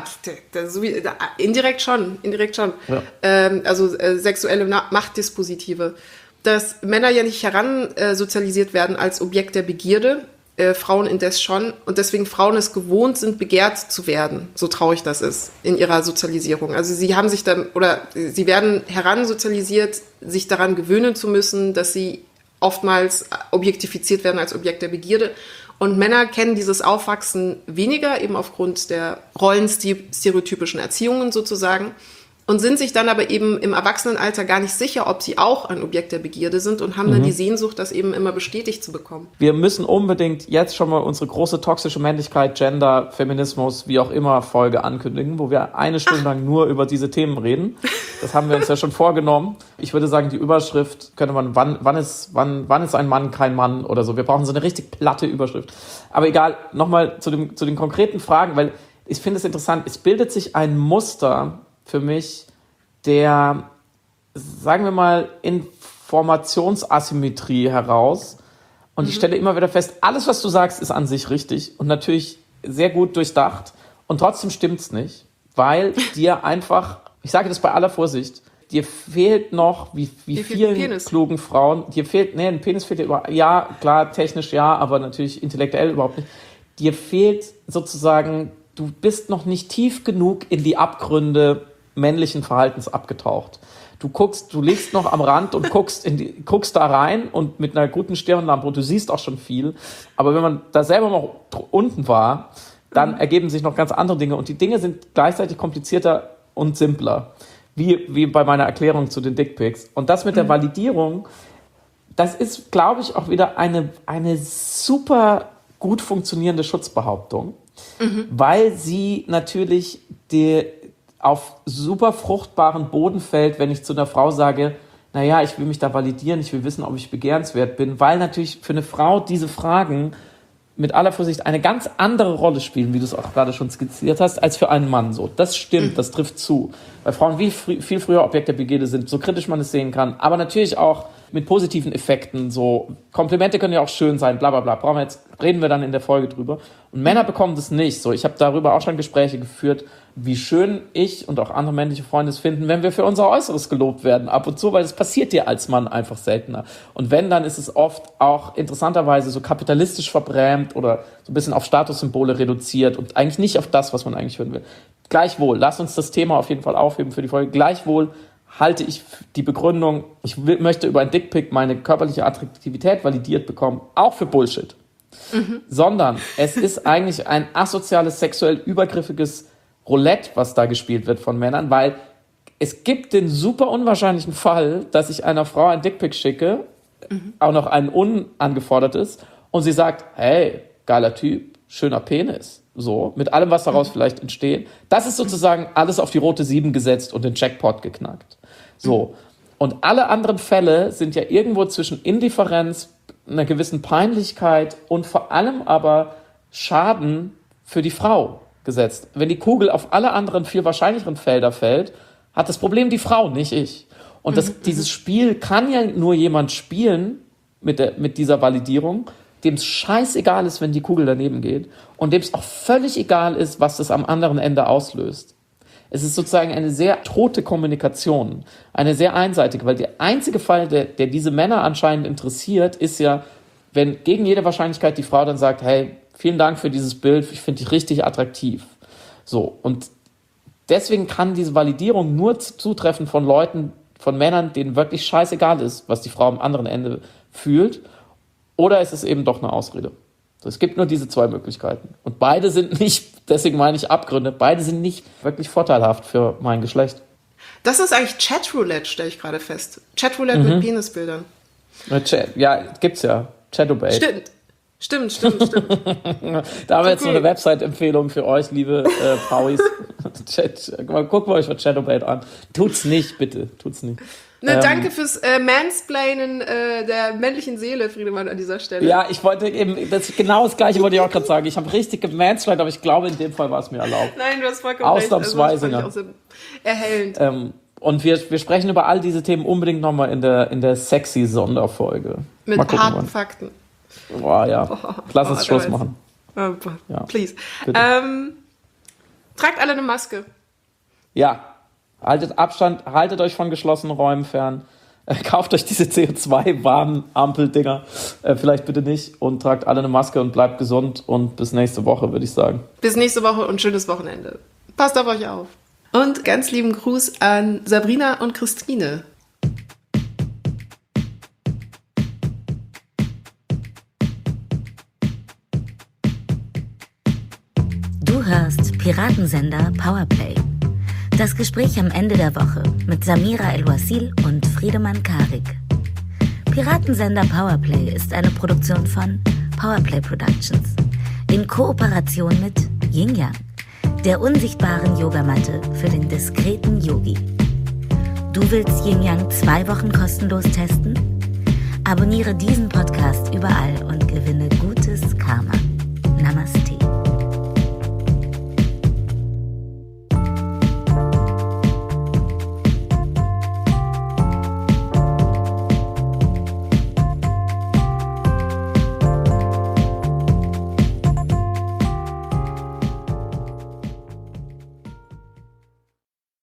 indirekt schon. Ja. Also sexuelle Machtdispositive. Dass Männer ja nicht heransozialisiert werden als Objekt der Begierde, Frauen indes schon. Und deswegen Frauen es gewohnt sind, begehrt zu werden, so traurig das ist, in ihrer Sozialisierung. Also sie haben sich dann, oder sie werden heransozialisiert, sich daran gewöhnen zu müssen, dass sie oftmals objektifiziert werden als Objekt der Begierde. Und Männer kennen dieses Aufwachsen weniger, eben aufgrund der rollenstereotypischen Erziehungen sozusagen, und sind sich dann aber eben im Erwachsenenalter gar nicht sicher, ob sie auch ein Objekt der Begierde sind und haben dann die Sehnsucht, das eben immer bestätigt zu bekommen. Wir müssen unbedingt jetzt schon mal unsere große toxische Männlichkeit, Gender, Feminismus, wie auch immer, Folge ankündigen, wo wir eine Stunde lang nur über diese Themen reden. Das haben wir uns ja schon vorgenommen. Ich würde sagen, die Überschrift könnte man, wann ist ein Mann kein Mann oder so. Wir brauchen so eine richtig platte Überschrift. Aber egal, nochmal zu den konkreten Fragen, weil ich finde es interessant, es bildet sich ein Muster für mich, der, sagen wir mal, Informationsasymmetrie heraus. Und ich stelle immer wieder fest, alles, was du sagst, ist an sich richtig und natürlich sehr gut durchdacht. Und trotzdem stimmt's nicht, weil dir einfach, ich sage das bei aller Vorsicht, dir fehlt noch, wie vielen klugen Frauen, ein Penis fehlt dir überhaupt, ja, klar, technisch ja, aber natürlich intellektuell überhaupt nicht. Dir fehlt sozusagen, du bist noch nicht tief genug in die Abgründe männlichen Verhaltens abgetaucht. Du liegst noch am Rand und guckst da rein und mit einer guten Stirnlampe und du siehst auch schon viel. Aber wenn man da selber noch unten war, dann ergeben sich noch ganz andere Dinge und die Dinge sind gleichzeitig komplizierter und simpler. Wie bei meiner Erklärung zu den Dickpics. Und das mit der Validierung, das ist, glaube ich, auch wieder eine super gut funktionierende Schutzbehauptung, weil sie natürlich auf super fruchtbaren Boden fällt, wenn ich zu einer Frau sage, naja, ich will mich da validieren, ich will wissen, ob ich begehrenswert bin, weil natürlich für eine Frau diese Fragen mit aller Vorsicht eine ganz andere Rolle spielen, wie du es auch gerade schon skizziert hast, als für einen Mann so. Das stimmt, das trifft zu. Weil Frauen viel früher Objekt der Begierde sind, so kritisch man es sehen kann, aber natürlich auch mit positiven Effekten, so Komplimente können ja auch schön sein, bla bla bla, reden wir dann in der Folge drüber. Und Männer bekommen das nicht so. Ich habe darüber auch schon Gespräche geführt, wie schön ich und auch andere männliche Freunde es finden, wenn wir für unser Äußeres gelobt werden, ab und zu, weil das passiert dir als Mann einfach seltener. Und wenn, dann ist es oft auch interessanterweise so kapitalistisch verbrämt oder so ein bisschen auf Statussymbole reduziert und eigentlich nicht auf das, was man eigentlich hören will. Gleichwohl, lass uns das Thema auf jeden Fall aufheben für die Folge. Gleichwohl halte ich die Begründung, ich möchte über ein Dickpic meine körperliche Attraktivität validiert bekommen, auch für Bullshit. Sondern es ist eigentlich ein asoziales, sexuell übergriffiges Roulette, was da gespielt wird von Männern, weil es gibt den super unwahrscheinlichen Fall, dass ich einer Frau ein Dickpic schicke, auch noch ein unangefordertes, und sie sagt, hey, geiler Typ, schöner Penis. So, mit allem, was daraus vielleicht entsteht. Das ist sozusagen alles auf die rote 7 gesetzt und den Jackpot geknackt. So. Und alle anderen Fälle sind ja irgendwo zwischen Indifferenz, einer gewissen Peinlichkeit und vor allem aber Schaden für die Frau gesetzt. Wenn die Kugel auf alle anderen viel wahrscheinlicheren Felder fällt, hat das Problem die Frau, nicht ich. Und dieses Spiel kann ja nur jemand spielen mit dieser Validierung, dem es scheißegal ist, wenn die Kugel daneben geht und dem es auch völlig egal ist, was das am anderen Ende auslöst. Es ist sozusagen eine sehr tote Kommunikation, eine sehr einseitige, weil der einzige Fall, der diese Männer anscheinend interessiert, ist ja, wenn gegen jede Wahrscheinlichkeit die Frau dann sagt, hey, vielen Dank für dieses Bild, ich finde dich richtig attraktiv. So, und deswegen kann diese Validierung nur zutreffen von Männern, denen wirklich scheißegal ist, was die Frau am anderen Ende fühlt. Oder ist es eben doch eine Ausrede? Es gibt nur diese 2 Möglichkeiten. Und beide sind nicht, deswegen meine ich Abgründe, beide sind nicht wirklich vorteilhaft für mein Geschlecht. Das ist eigentlich Chatroulette, stelle ich gerade fest. Chatroulette mit Penisbildern. Ja, gibt's ja. Chatobate. Stimmt. Da haben wir jetzt so eine Website-Empfehlung für euch, liebe Pauis. Gucken wir euch mal Chatobate an. Tut's nicht, bitte. Tut's nicht. Danke fürs Mansplainen der männlichen Seele, Friedemann, an dieser Stelle. Ja, ich wollte eben, genau das Gleiche wollte ich auch gerade sagen. Ich habe richtig gemansplained, aber ich glaube, in dem Fall war es mir erlaubt. Nein, du hast vollkommen Ausnahmsweise. recht. Also, das fand ich auch so erhellend. Und wir sprechen über all diese Themen unbedingt nochmal in der sexy Sonderfolge. Mit harten Fakten. Boah, ja. Lass uns Schluss machen. Ja. Please. Tragt alle eine Maske. Ja. Haltet Abstand, haltet euch von geschlossenen Räumen fern. Kauft euch diese CO2-Warn-Ampel-Dinger. Vielleicht bitte nicht. Und tragt alle eine Maske und bleibt gesund. Und bis nächste Woche, würde ich sagen. Bis nächste Woche und schönes Wochenende. Passt auf euch auf. Und ganz lieben Gruß an Sabrina und Christine. Du hörst Piratensender Powerplay. Das Gespräch am Ende der Woche mit Samira El-Wasil und Friedemann Karik. Piratensender Powerplay ist eine Produktion von Powerplay Productions in Kooperation mit Yin Yang, der unsichtbaren Yogamatte für den diskreten Yogi. Du willst Yin Yang 2 Wochen kostenlos testen? Abonniere diesen Podcast überall,